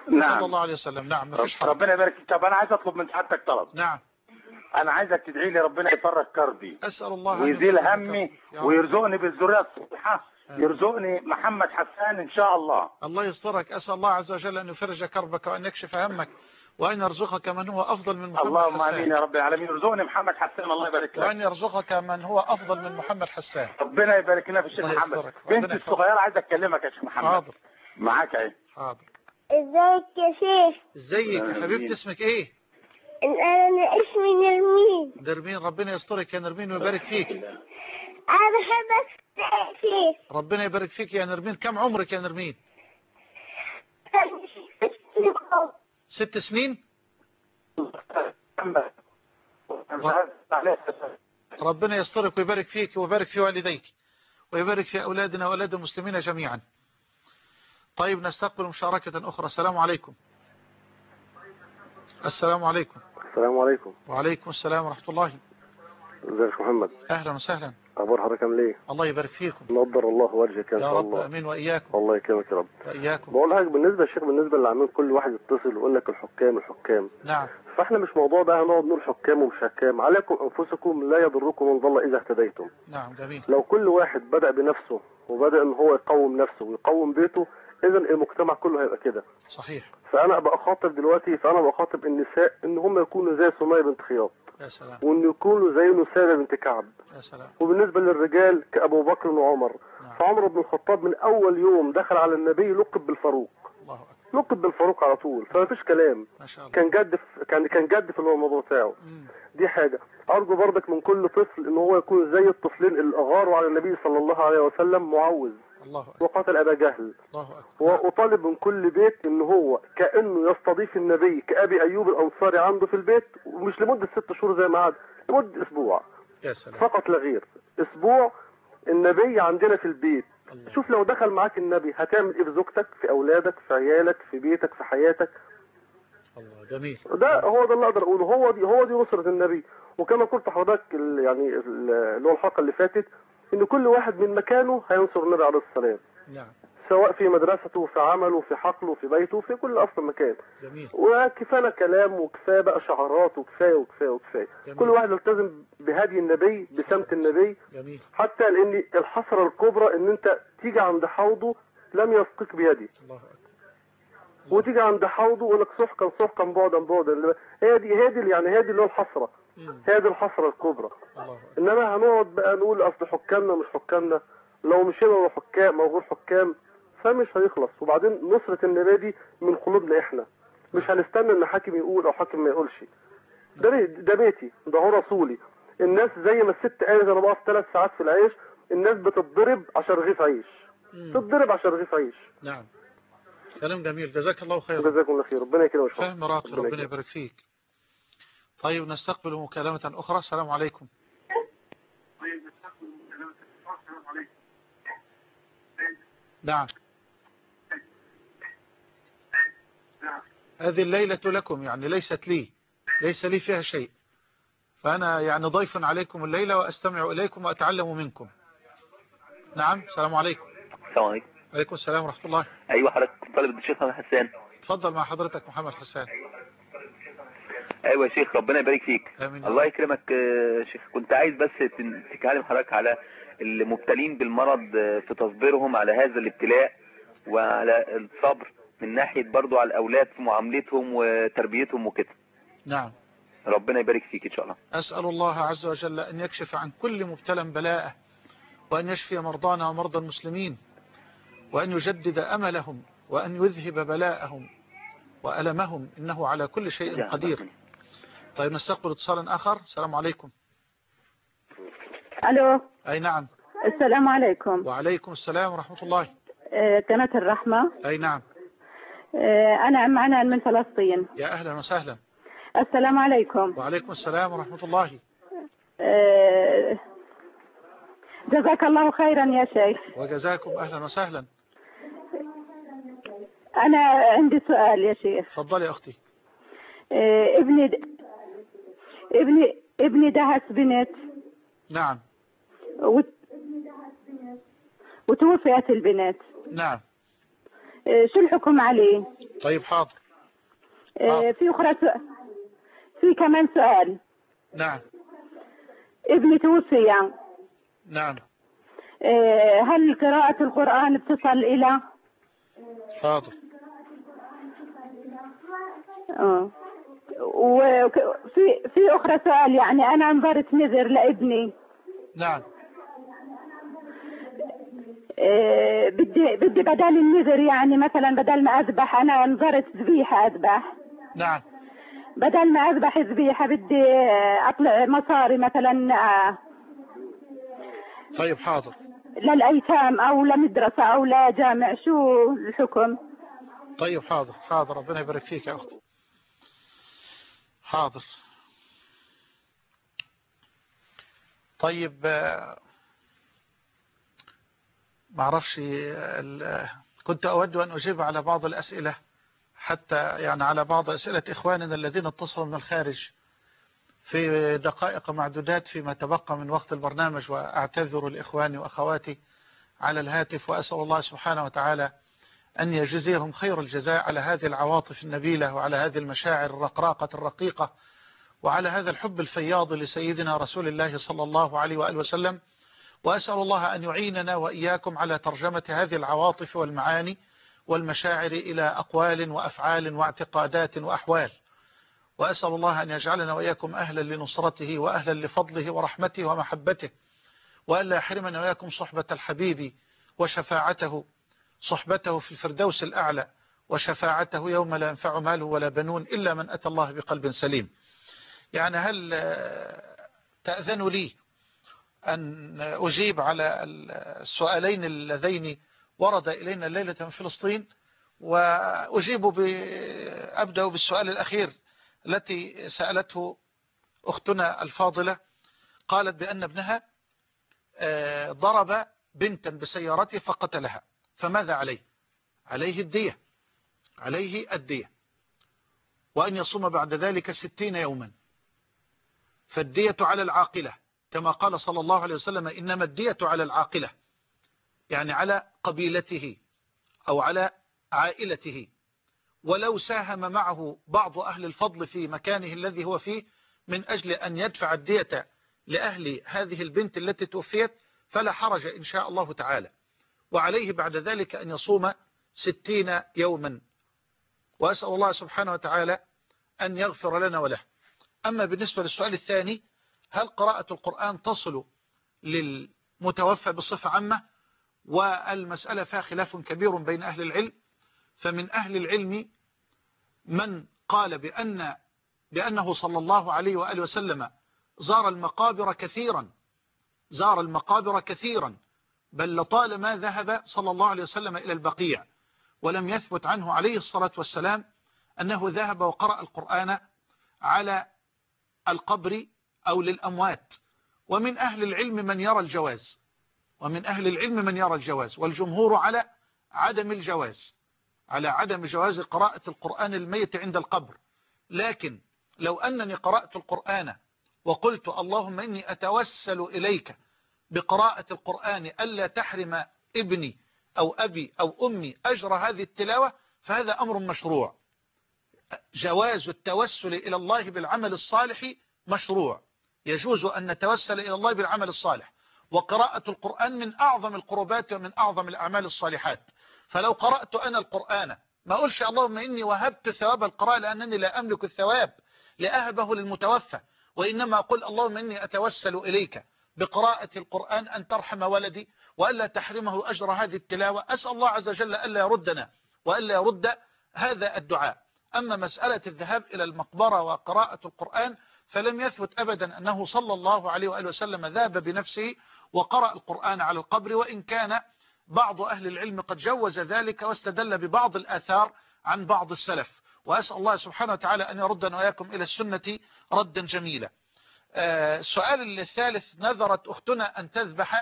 صلى الله عليه وسلم. نعم ما فيش حرج. ربنا يبارك فيك. طب انا عايز اطلب من سعادتك طلب. نعم. انا عايزك تدعي لي ربنا يفرج كربي، اسال الله ويزيل همي ويرزقني بالذريه الصالحه، يرزقني محمد حسان ان شاء الله. الله يسترك. اسال الله عز وجل ان يفرج كربك وان يكشف همك وان يرزقك من هو افضل من محمد اللهم حسان. امين يا رب العالمين. يرزقني محمد حسان الله يبارك لك. وان يرزقك من هو افضل من محمد حسان. ربنا يبارك لنا في الشيخ محمد. بنتي الصغيره عايزه اكلمك يا شيخ محمد. حاضر. معاك اهي. حاضر. ازيك يا شيخ؟ ازيك يا حبيبتي؟ اسمك ايه؟ انا اسمي نرمين. نرمين، ربنا يسترك يا نرمين ويبارك فيك. انا بحبك يا شيخ. ربنا يبارك فيك يا نرمين. كم عمرك يا نرمين؟ 6 سنين. ربنا يسترك ويبارك فيك ويبارك في والديك ويبارك في أولادنا وأولاد المسلمين جميعا. طيب نستقبل مشاركة أخرى. السلام عليكم. السلام عليكم. السلام عليكم. وعليكم السلام ورحمة الله. ازيك يا محمد؟ أهلا وسهلا. أخبار حضرتك عامل إيه؟ الله يبارك فيكم. نضر الله وجهك إن يا شاء رب. الله. أمين وإياكم. الله يكرمك يا رب. وإياكم. بقول لك بالنسبة يا شيخ، بالنسبة للعاملين كل واحد يتصل ويقول لك الحكام. نعم. فاحنا مش موضوع بقى هنقعد نقول حكام ومش حكام. عليكم أنفسكم لا يضركم من ضل إذا اهتديتم. نعم جميل. لو كل واحد بدأ بنفسه وبدأ إن هو يقوم نفسه ويقوم بيته، إذا المجتمع كله هيبقى كده. صحيح. فأنا بخاطب النساء إن هم يكونوا زي سمية بنت خياط. يا سلام. وإن يكونوا زي نسابة بنت كعب. يا سلام. وبالنسبة للرجال كأبو بكر وعمر. فعمر بن الخطاب من أول يوم دخل على النبي لقب بالفاروق. الله أكبر. لقب بالفاروق على طول، فما فيش كلام. ما شاء الله. كان جد في الموضوع بتاعه. دي حاجة. أرجو برضك من كل طفل إن هو يكون زي الطفلين اللي أغاروا على النبي صلى الله عليه وسلم، معوذ الله أكبر. وقاتل أبا جهل. الله أكبر. وأطالب من كل بيت إن هو كأنه يستضيف النبي كأبي أيوب الأنصاري عنده في البيت، ومش لمدة 6 شهور زي ما عاد، لمدة أسبوع. يا سلام. فقط لا غير. أسبوع النبي عندنا في البيت. الله. شوف لو دخل معاك النبي هتعمل إيه في زوجتك، في أولادك، في عيالك، في بيتك، في حياتك. الله جميل. هو ده اللي أقدر أقوله. هو دي نصرة النبي. وكما قلت حضرتك يعني اللي هو الحلقة اللي فاتت، إن كل واحد من مكانه هينصر النبي عليه السلام. نعم. سواء في مدرسته، في عمله، في حقله، في بيته، في كل أصل مكان. جميل. وكفانا كلام وكفاية بقى شعارات وكفاية. كل واحد يلتزم بهدي النبي، بسمت النبي. جميل. حتى لأن الحسرة الكبرى إن أنت تيجي عند حوضه لم يسقك بيدي. الله أكبر. وتيجي عند حوضه ولك سحقا بعدا. هي دي اللي هو الحسرة. هي دي الحسرة الكبرى. إنما هنقعد بقى نقول أصل حكامنا مش حكامنا، لو مشينا وحكام أو غير حكام فمش هيخلص. وبعدين نصرة النبي دي من قلوبنا احنا، مش هنستنى ان حاكم يقول او حاكم ما يقولش. ده بيتي، ده هو رسولي. الناس زي ما الست قالت انا بقف 3 ساعات في العيش، الناس بتتضرب عشان رغيف عيش. تتضرب عشان رغيف عيش. نعم. كلام جميل. جزاك الله خير. جزاكم الله خير. ربنا يكرمك. فهم راقي. ربنا يبارك فيك. طيب نستقبل مكالمة أخرى. السلام عليكم. نعم. هذه الليلة لكم، يعني ليست لي، ليس لي فيها شيء، فأنا يعني ضيف عليكم الليلة وأستمع إليكم وأتعلم منكم. نعم. السلام عليكم. السلام عليكم. عليكم السلام ورحمة الله. أيوة حضرتك طالب الشيخ محمد حسان. تفضل مع حضرتك محمد حسان. أيوة يا شيخ ربنا يبارك فيك. آمين. الله يكرمك يا شيخ. كنت عايز بس تكلم حضرتك على المبتلين بالمرض في تصبيرهم على هذا الابتلاء، وعلى الصبر من ناحية برضو على الأولاد في معاملتهم وتربيتهم وكده. نعم. ربنا يبارك فيك إن شاء الله. أسأل الله عز وجل أن يكشف عن كل مبتلى بلاءه، وأن يشفي مرضانا ومرضى المسلمين، وأن يجدد أملهم، وأن يذهب بلاءهم وألمهم، إنه على كل شيء قدير. طيب نستقبل اتصالا آخر. السلام عليكم. ألو. أي نعم. السلام عليكم. وعليكم السلام ورحمة الله. قناة الرحمة. أي نعم. أنا أم عنان من فلسطين. يا أهلا وسهلا. السلام عليكم. وعليكم السلام ورحمة الله. جزاك الله خيرا يا شيخ. وجزاكم. أهلا وسهلا. أنا عندي سؤال يا شيخ. تفضلي يا أختي. ابني دهس بنت. نعم. وتوفيت البنت. نعم. شو الحكم عليه؟ طيب حاضر. في كمان سؤال. نعم. ابني توفي يعني. نعم. هل قراءة القرآن بتصل إلى؟ حاضر. وفي أخرى سؤال، يعني أنا انظرت نذر لابني. نعم. بدي بدل النذر، يعني مثلا بدل ما أذبح أنا انظرت ذبيحة أذبح. نعم. بدل ما أذبح ذبيحة بدي أطلع مصاري مثلا. طيب حاضر. للأيتام أو لمدرسة أو لجامع، شو الحكم؟ طيب حاضر حاضر، ربنا يبارك فيك يا أختي. حاضر. طيب معرفش، كنت أود أن أجيب على بعض الأسئلة، حتى يعني على بعض أسئلة إخواننا الذين اتصلوا من الخارج في دقائق معدودات فيما تبقى من وقت البرنامج، وأعتذر لإخواني وأخواتي على الهاتف، وأسأل الله سبحانه وتعالى أن يجزيهم خير الجزاء على هذه العواطف النبيلة، وعلى هذه المشاعر الرقراقة الرقيقة، وعلى هذا الحب الفياض لسيدنا رسول الله صلى الله عليه وآله وسلم. وأسأل الله أن يعيننا وإياكم على ترجمة هذه العواطف والمعاني والمشاعر إلى أقوال وأفعال واعتقادات وأحوال. وأسأل الله أن يجعلنا وإياكم أهلا لنصرته وأهلا لفضله ورحمته ومحبته، وألا يحرمنا وإياكم صحبة الحبيب وشفاعته، صحبته في الفردوس الأعلى، وشفاعته يوم لا ينفع مال ولا بنون إلا من أتى الله بقلب سليم. يعني هل تأذن لي أن أجيب على السؤالين اللذين ورد إلينا الليلة من فلسطين؟ أبدأ بالسؤال الأخير التي سألته أختنا الفاضلة. قالت بأن ابنها ضرب بنتا بسيارته فقتلها، فماذا عليه؟ عليه الدية، عليه الدية، وأن يصوم بعد ذلك 60 يوما. فالدية على العاقلة، كما قال صلى الله عليه وسلم إنما الدية على العاقلة، يعني على قبيلته أو على عائلته. ولو ساهم معه بعض أهل الفضل في مكانه الذي هو فيه من أجل أن يدفع الدية لأهل هذه البنت التي توفيت فلا حرج إن شاء الله تعالى، وعليه بعد ذلك أن يصوم 60 يوما، وأسأل الله سبحانه وتعالى أن يغفر لنا وله. أما بالنسبة للسؤال الثاني، هل قراءة القرآن تصل للمتوفى بصفة عامة؟ والمسألة فيها خلاف كبير بين أهل العلم. فمن أهل العلم من قال بأنه صلى الله عليه وآله وسلم زار المقابر كثيرا، بل لطالما ذهب صلى الله عليه وسلم إلى البقيع، ولم يثبت عنه عليه الصلاة والسلام أنه ذهب وقرأ القرآن على القبر أو للأموات. ومن أهل العلم من يرى الجواز، والجمهور على عدم جواز قراءة القرآن الميت عند القبر. لكن لو أنني قرأت القرآن وقلت اللهم إني أتوسل إليك بقراءة القرآن ألا تحرم ابني أو أبي أو أمي أجر هذه التلاوة، فهذا أمر مشروع. جواز التوسل إلى الله بالعمل الصالح مشروع، يجوز أن نتوسل إلى الله بالعمل الصالح، وقراءة القرآن من أعظم القربات ومن أعظم الأعمال الصالحات. فلو قرأت أنا القرآن ما أقولش اللهم إني وهبت ثواب القراءة لأنني لا أملك الثواب لأهبه للمتوفى، وإنما أقول اللهم إني أتوسل إليك بقراءة القرآن أن ترحم ولدي وألا تحرمه أجر هذه التلاوة. أسأل الله عز وجل ألا يردنا وألا يرد هذا الدعاء. أما مسألة الذهاب إلى المقبرة وقراءة القرآن فلم يثبت أبدا أنه صلى الله عليه وآله وسلم ذهب بنفسه وقرأ القرآن على القبر، وإن كان بعض أهل العلم قد جوز ذلك واستدل ببعض الآثار عن بعض السلف. وأسأل الله سبحانه وتعالى أن يردنا وإياكم إلى السنة ردا جميلا. السؤال الثالث، نذرت أختنا أن تذبح،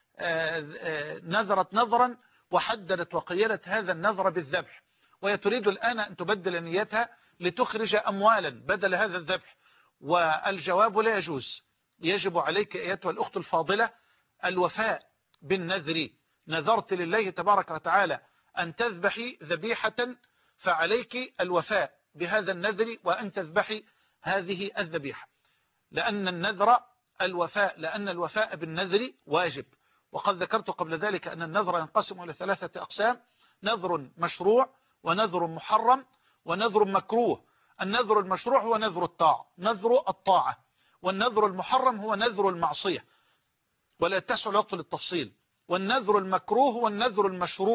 نذرت نذرا وحددت وقيدت هذا النذر بالذبح، وهي تريد الآن أن تبدل نيتها لتخرج أموالا بدل هذا الذبح. والجواب لا يجوز. يجب عليك أيتها الأخت الفاضلة الوفاء بالنذر. نذرت لله تبارك وتعالى أن تذبحي ذبيحة فعليك الوفاء بهذا النذر وأن تذبحي هذه الذبيحة، لأن النذر الوفاء، لأن الوفاء بالنذر واجب. وقد ذكرت قبل ذلك أن النذر ينقسم إلى 3 أقسام: نذر مشروع، ونذر محرم، ونذر مكروه. النذر المشروع هو نذر الطاعة، والنذر المحرم هو نذر المعصية، ولا يتسع الوقت للتفصيل. والنذر المكروه هو النذر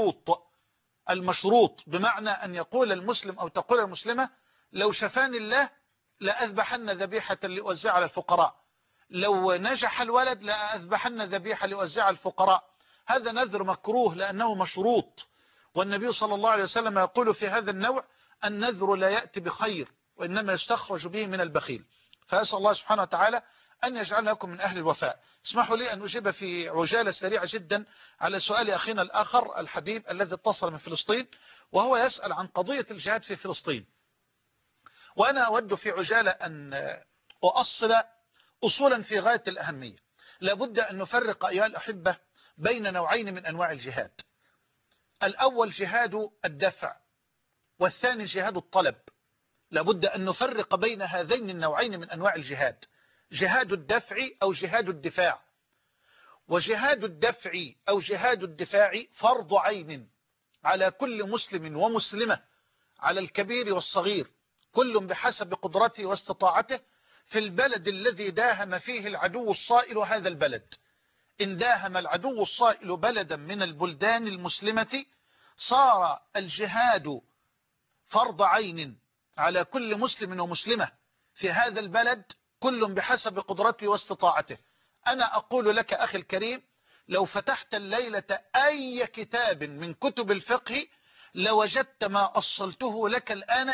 المشروط، بمعنى أن يقول المسلم أو تقول المسلمة: لو شفاني الله لأذبحن ذبيحة لأوزع على الفقراء، لو نجح الولد لأذبحن ذبيحة لأوزع على الفقراء. هذا نذر مكروه لأنه مشروط، والنبي صلى الله عليه وسلم يقول في هذا النوع: النذر لا يأتي بخير وإنما يستخرج به من البخيل. فأسأل الله سبحانه وتعالى أن يجعلنا لكم من أهل الوفاء. اسمحوا لي أن أجيب في عجالة سريعة جدا على سؤال أخينا الآخر الحبيب الذي اتصل من فلسطين، وهو يسأل عن قضية الجهاد في فلسطين. وأنا أود في عجالة أن أؤصل أصولا في غاية الأهمية. لابد أن نفرق أيها الأحبة بين نوعين من أنواع الجهاد: الأول جهاد الدفع، والثاني جهاد الطلب. لابد أن نفرق بين هذين النوعين من أنواع الجهاد: جهاد الدفع أو جهاد الدفاع. وجهاد الدفع أو جهاد الدفاع فرض عين على كل مسلم ومسلمة، على الكبير والصغير، كل بحسب قدرته واستطاعته، في البلد الذي داهم فيه العدو الصائل هذا البلد. إن داهم العدو الصائل بلدا من البلدان المسلمة صار الجهاد فرض عين على كل مسلم ومسلمة في هذا البلد، كل بحسب قدرته واستطاعته. أنا أقول لك أخي الكريم، لو فتحت الليلة أي كتاب من كتب الفقه لوجدت ما أصلته لك الآن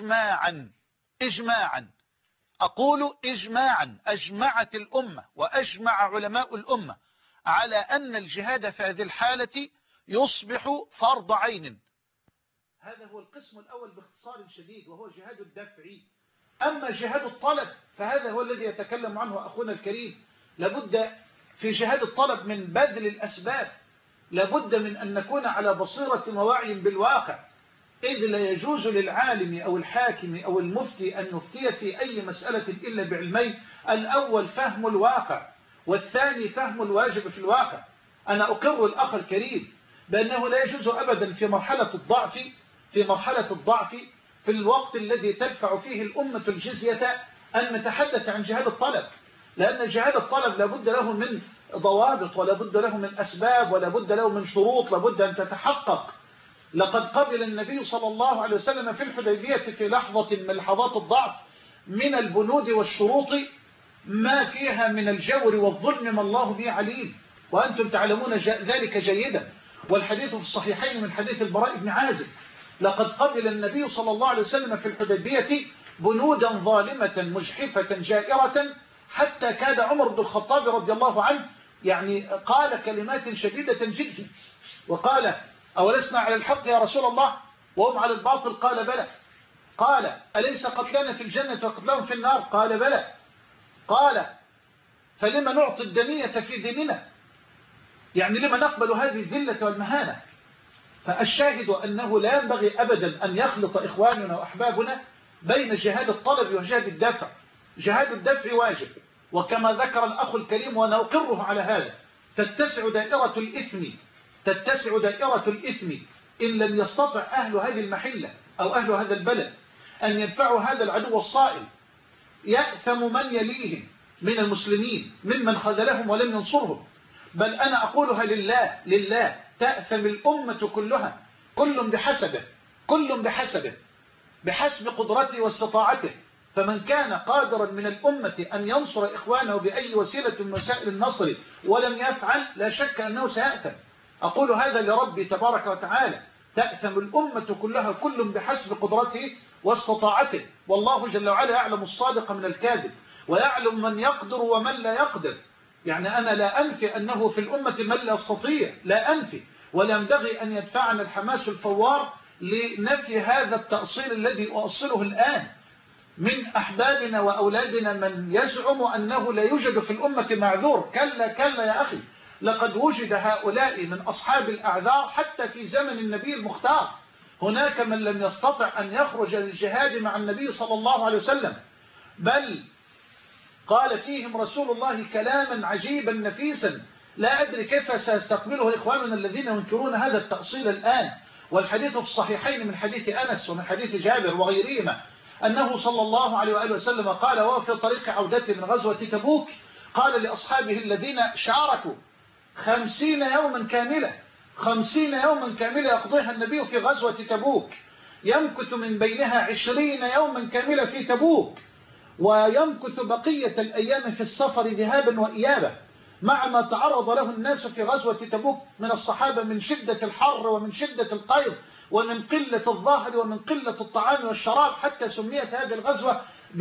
إجماعا، أقول إجماعا، أجمعت الأمة وأجمع علماء الأمة على أن الجهاد في هذه الحالة يصبح فرض عين. هذا هو القسم الأول باختصار شديد، وهو جهاد الدفع. أما جهاد الطلب فهذا هو الذي يتكلم عنه أخونا الكريم. لابد في جهاد الطلب من بذل الأسباب، لابد من أن نكون على بصيرة ووعي بالواقع، إذ لا يجوز للعالم أو الحاكم أو المفتي أن نفتي في أي مسألة إلا بعلمين: الأول فهم الواقع، والثاني فهم الواجب في الواقع. أنا أقر الأخ الكريم بأنه لا يجوز أبدا في مرحلة الضعف في الوقت الذي تدفع فيه الأمة الجزية أن نتحدث عن جهاد الطلب، لأن جهاد الطلب لابد له من ضوابط، ولابد له من أسباب، ولابد له من شروط لابد أن تتحقق. لقد قبل النبي صلى الله عليه وسلم في الحديبية في لحظة من لحظات الضعف من البنود والشروط ما فيها من الجور والظلم ما الله به عليم، وأنتم تعلمون ذلك جيدا. والحديث في الصحيحين من حديث البراء بن عازب: لقد قبل النبي صلى الله عليه وسلم في الحديبية بنودا ظالمة مجحفة جائرة، حتى كاد عمر بن الخطاب رضي الله عنه قال كلمات شديدة جدا وقال: أولسنا على الحق يا رسول الله وهم على الباطل؟ قال: بلى. قال: أليس قتلنا في الجنة وقتلهم في النار؟ قال: بلى. قال: فلما نعطي الدنية في ديننا؟ لما نقبل هذه الذلة والمهانة؟ فالشاهد أنه لا ينبغي أبدا أن يخلط إخواننا وأحبابنا بين جهاد الطلب وجهاد الدفع. جهاد الدفع واجب، وكما ذكر الأخ الكريم وأنا أقره على هذا، تتسع دائرة الإثم إن لم يستطع أهل هذه المحلة أو أهل هذا البلد أن يدفعوا هذا العدو الصائل. يأثم من يليهم من المسلمين ممن خذلهم ولم ينصرهم، بل أنا أقولها لله تأثم الأمة كلها، كل بحسب قدرته واستطاعته. فمن كان قادرا من الأمة أن ينصر إخوانه بأي وسيلة من وسائل النصر ولم يفعل، لا شك أنه سيأثم. أقول هذا لربي تبارك وتعالى: تأثم الأمة كلها، كل بحسب قدرته واستطاعته. والله جل وعلا يعلم الصادق من الكاذب، ويعلم من يقدر ومن لا يقدر. أنا لا أنفي أنه في الأمة من لا يستطيع، لا أنفي، ولا ينبغي أن يدفعنا الحماس الفوار لنفي هذا التأصيل الذي أؤصله الآن من أحبابنا وأولادنا من يزعم أنه لا يوجد في الأمة معذور. كلا يا أخي، لقد وجد هؤلاء من أصحاب الأعذار حتى في زمن النبي المختار. هناك من لم يستطع أن يخرج للجهاد مع النبي صلى الله عليه وسلم، بل قال فيهم رسول الله كلاما عجيبا نفيسا لا أدري كيف سيستقبله إخواننا الذين ينكرون هذا التأصيل الآن. والحديث في الصحيحين من حديث أنس ومن حديث جابر وغيرهما أنه صلى الله عليه وآله وسلم قال وهو في طريق عودته من غزوة تبوك قال لأصحابه الذين شاركوا 50 يوما كاملة 50 يوما كاملة يقضيها النبي في غزوة تبوك، يمكث من بينها 20 يوما كاملة في تبوك، ويمكث بقية الأيام في السفر ذهابا وإيابا، مع ما تعرض له الناس في غزوة تبوك من الصحابة من شدة الحر ومن شدة القيظ ومن قلة الظهر ومن قلة الطعام والشراب، حتى سميت هذه الغزوة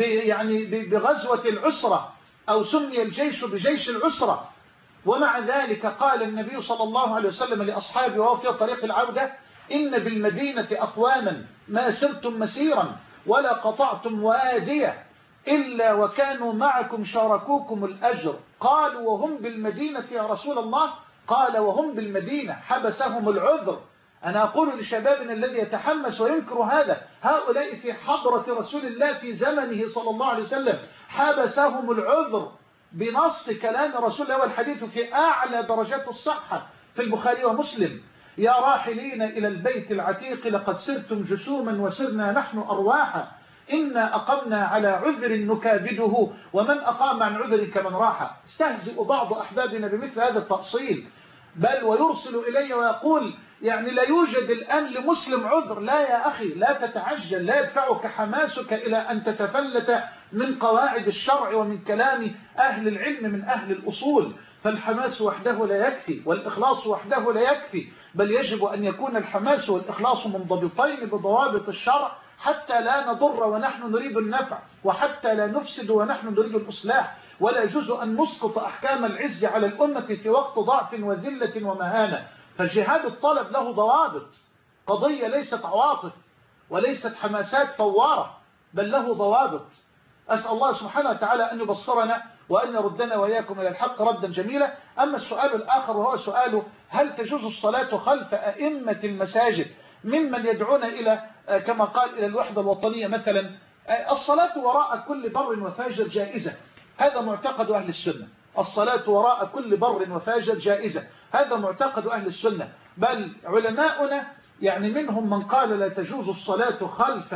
بغزوة العسرة، أو سمي الجيش بجيش العسرة. ومع ذلك قال النبي صلى الله عليه وسلم لأصحابه وهو في طريق العودة إن بالمدينة أقواما ما سرتم مسيرا ولا قطعتم وادية إلا وكانوا معكم شاركوكم الأجر. قالوا وهم بالمدينة يا رسول الله؟ قال وهم بالمدينة حبسهم العذر. أنا أقول لشبابنا الذي يتحمس وينكر هذا، هؤلاء في حضرة رسول الله في زمنه صلى الله عليه وسلم حبسهم العذر بنص كلام رسول الله، والحديث في أعلى درجات الصحة في البخاري ومسلم. يا راحلين إلى البيت العتيق لقد سرتم جسوما وسرنا نحن أرواحا، إنا أقمنا على عذر نكابده ومن أقام عن عذر كمن راح. استهزئ بعض أحبابنا بمثل هذا التأصيل، بل ويرسل إلي ويقول يعني لا يوجد الآن لمسلم عذر. لا يا أخي، لا تتعجل، لا يدفعك حماسك إلى أن تتفلت من قواعد الشرع ومن كلام أهل العلم من أهل الأصول. فالحماس وحده لا يكفي، والإخلاص وحده لا يكفي، بل يجب أن يكون الحماس والإخلاص منضبطين بضوابط الشرع حتى لا نضر ونحن نريد النفع، وحتى لا نفسد ونحن نريد الإصلاح. ولا يجوز أن نسقط أحكام العز على الأمة في وقت ضعف وذلة ومهانة. فجهاد الطلب له ضوابط، قضية ليست عواطف وليست حماسات فوارة، بل له ضوابط. أسأل الله سبحانه وتعالى أن يبصرنا وأن يردنا وإياكم إلى الحق ردا جميلا. أما السؤال الآخر وهو سؤال هل تجوز الصلاة خلف أئمة المساجد ممن يدعون إلى كما قال إلى الوحدة الوطنية مثلا؟ الصلاة وراء كل بر وفاجر جائزة، هذا معتقد أهل السنة. الصلاة وراء كل بر وفاجر جائزة، هذا معتقد أهل السنة. بل علماؤنا يعني منهم من قال لا تجوز الصلاة خلف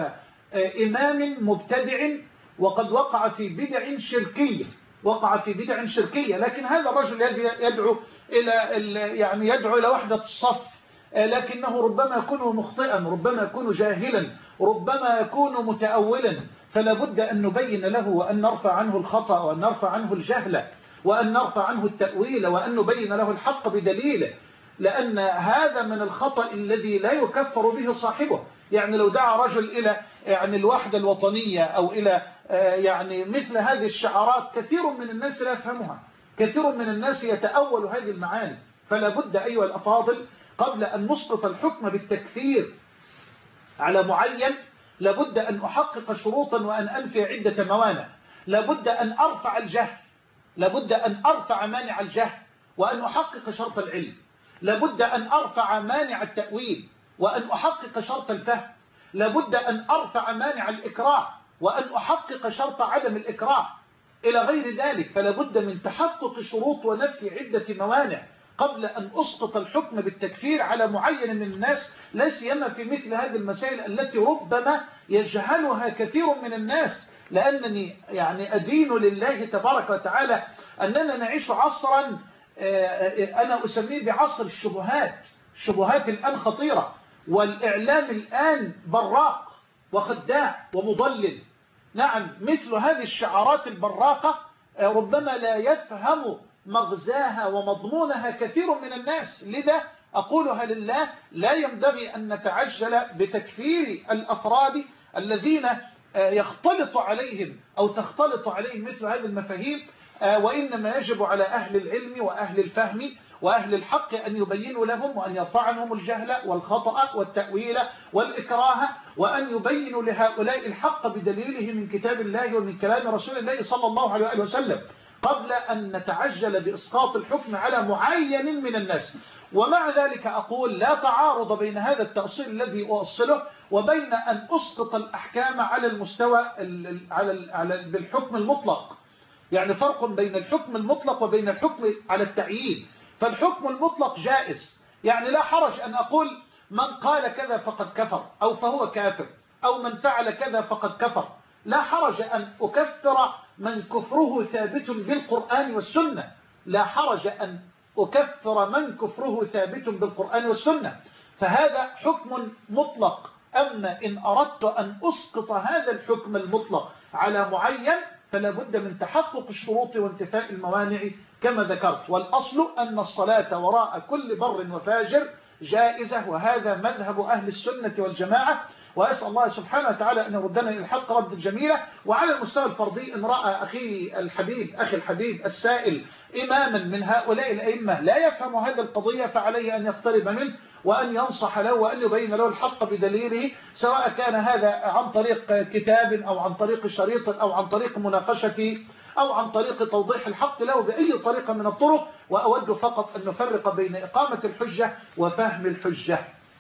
إمام مبتدع وقد وقع في بدع شركية، وقع في بدع شركية. لكن هذا الرجل يدعو إلى وحدة الصف، لكنه ربما يكون مخطئا، ربما يكون جاهلا، ربما يكون متأولا. فلا بد أن نبين له وأن نرفع عنه الخطأ وأن نرفع عنه الجهل وأن نرفع عنه التأويل وأن نبين له الحق بدليله، لأن هذا من الخطأ الذي لا يكفر به صاحبه. يعني لو دعا رجل إلى الوحدة الوطنية أو إلى مثل هذه الشعارات، كثير من الناس لا يفهمها، كثير من الناس يتأول هذه المعاني. فلا بد أيها الأفاضل قبل أن نسقط الحكم بالتكفير على معين لابد أن أحقق شروطا وأن أنفي عدة موانع. لابد أن أرفع الجهل، لابد أن أرفع مانع الجهل وأن أحقق شرط العلم، لابد أن أرفع مانع التأويل وأن أحقق شرط الفهم، لابد أن أرفع مانع الإكراه وأن أحقق شرط عدم الإكراه إلى غير ذلك. فلا بد من تحقق شروط ونفي عدة موانع قبل أن أسقط الحكم بالتكفير على معين من الناس، لا سيما في مثل هذه المسائل التي ربما يجهلها كثير من الناس. لأنني أدين لله تبارك وتعالى أننا نعيش عصرا أنا أسميه بعصر الشبهات. الشبهات الآن خطيرة، والإعلام الآن براق وخداع ومضلل. نعم، مثل هذه الشعارات البراقة ربما لا يفهم مغزاها ومضمونها كثير من الناس. لذا أقولها لله، لا ينبغي أن نتعجل بتكفير الأفراد الذين يختلط عليهم أو تختلط عليهم مثل هذه المفاهيم، وإنما يجب على أهل العلم وأهل الفهم وأهل الحق أن يبينوا لهم وأن يرفع عنهم الجهل والخطأ والتأويل والإكراه، وأن يبينوا لهؤلاء الحق بدليله من كتاب الله ومن كلام رسول الله صلى الله عليه وسلم. قبل أن نتعجل بإسقاط الحكم على معين من الناس. ومع ذلك أقول لا تعارض بين هذا التأصيل الذي أؤصله وبين أن أسقط الأحكام على المستوى بالحكم المطلق. يعني فرق بين الحكم المطلق وبين الحكم على التعيين. فالحكم المطلق جائز، يعني لا حرج أن أقول من قال كذا فقد كفر أو فهو كافر، أو من فعل كذا فقد كفر. لا حرج أن أكفر من كفره ثابت بالقرآن والسنة، لا حرج أن أكفر من كفره ثابت بالقرآن والسنة. فهذا حكم مطلق. أما إن أردت أن أسقط هذا الحكم المطلق على معين فلا بد من تحقق الشروط وانتفاء الموانع كما ذكرت. والأصل أن الصلاة وراء كل بر وفاجر جائزة، وهذا مذهب أهل السنة والجماعة. وأسأل الله سبحانه وتعالى أن يردنا إلى الحق رد جميلة. وعلى المستوى الفردي إن رأى أخي الحبيب السائل إماما من هؤلاء الأئمة لا يفهم هذا القضية فعليه أن يقترب منه وأن ينصح له وأن يبين له الحق بدليله، سواء كان هذا عن طريق كتاب أو عن طريق شريط أو عن طريق مناقشة أو عن طريق توضيح الحق له بأي طريقة من الطرق. وأود فقط أن نفرق بين إقامة الحجة وفهم الحجة.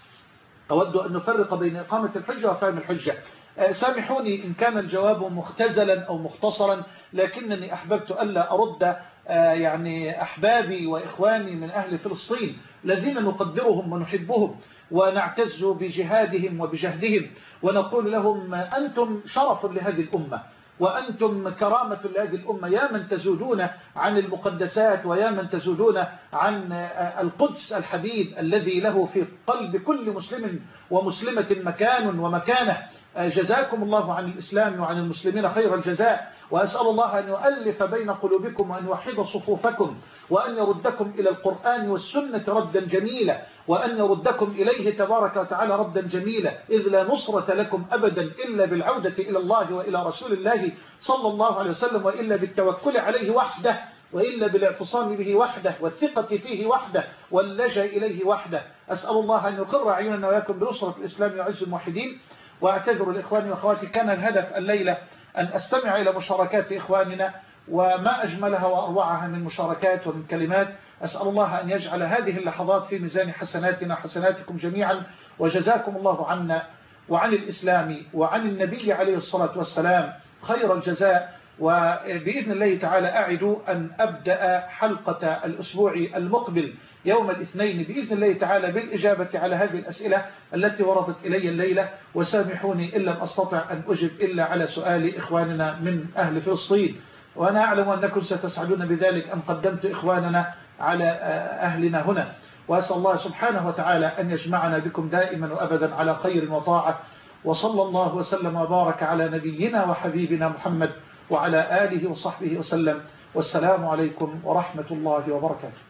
أود أن نفرق بين إقامة الحجة وفهم الحجة. سامحوني إن كان الجواب مختزلا أو مختصرا، لكنني أحببت ألا أرد يعني أحبابي وإخواني من أهل فلسطين الذين نقدرهم ونحبهم ونعتز بجهادهم وبجهدهم، ونقول لهم أنتم شرف لهذه الأمة وأنتم كرامة لهذه الأمة، يا من تزودون عن المقدسات ويا من تزودون عن القدس الحبيب الذي له في قلب كل مسلم ومسلمة مكان ومكانة. جزاكم الله عن الإسلام وعن المسلمين خير الجزاء، وأسأل الله أن يؤلف بين قلوبكم وأن يوحد صفوفكم وأن يردكم إلى القرآن والسنة ردا جميلا، وأن يردكم إليه تبارك وتعالى ردا جميلا، إذ لا نصرة لكم أبدا إلا بالعودة إلى الله وإلى رسول الله صلى الله عليه وسلم، وإلا بالتوكل عليه وحده، وإلا بالاعتصام به وحده والثقة فيه وحده واللجأ إليه وحده. أسأل الله أن يقر عيوننا وياكم بنصرة الإسلام وعز الموحدين. وأعتذر لإخواني وأخواتي، كان الهدف الليلة أن أستمع إلى مشاركات إخواننا وما أجملها وأروعها من مشاركات ومن كلمات. أسأل الله أن يجعل هذه اللحظات في ميزان حسناتنا حسناتكم جميعا، وجزاكم الله عنا وعن الإسلام وعن النبي عليه الصلاة والسلام خير الجزاء. وبإذن الله تعالى أعد أن أبدأ حلقة الأسبوع المقبل يوم الاثنين بإذن الله تعالى بالإجابة على هذه الأسئلة التي وردت إلي الليلة. وسامحوني إن لم أستطع أن أجب إلا على سؤال إخواننا من أهل فلسطين، وأنا أعلم أنكم ستسعدون بذلك أن قدمت إخواننا على أهلنا هنا. وأسأل الله سبحانه وتعالى أن يجمعنا بكم دائما وأبدا على خير وطاعة. وصلى الله وسلم وبارك على نبينا وحبيبنا محمد وعلى آله وصحبه وسلم، والسلام عليكم ورحمة الله وبركاته.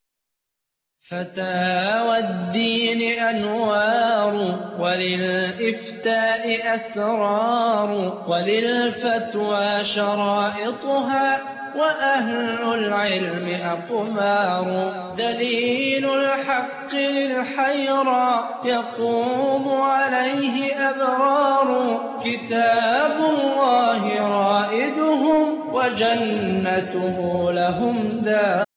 فتاوى الدين أنوار، وللإفتاء أسرار، وللفتوى شرائطها، وأهل العلم أقمار. دليل الحق للحيرى يقوم عليه أبرار، كتاب الله رائدهم وجنته لهم دار.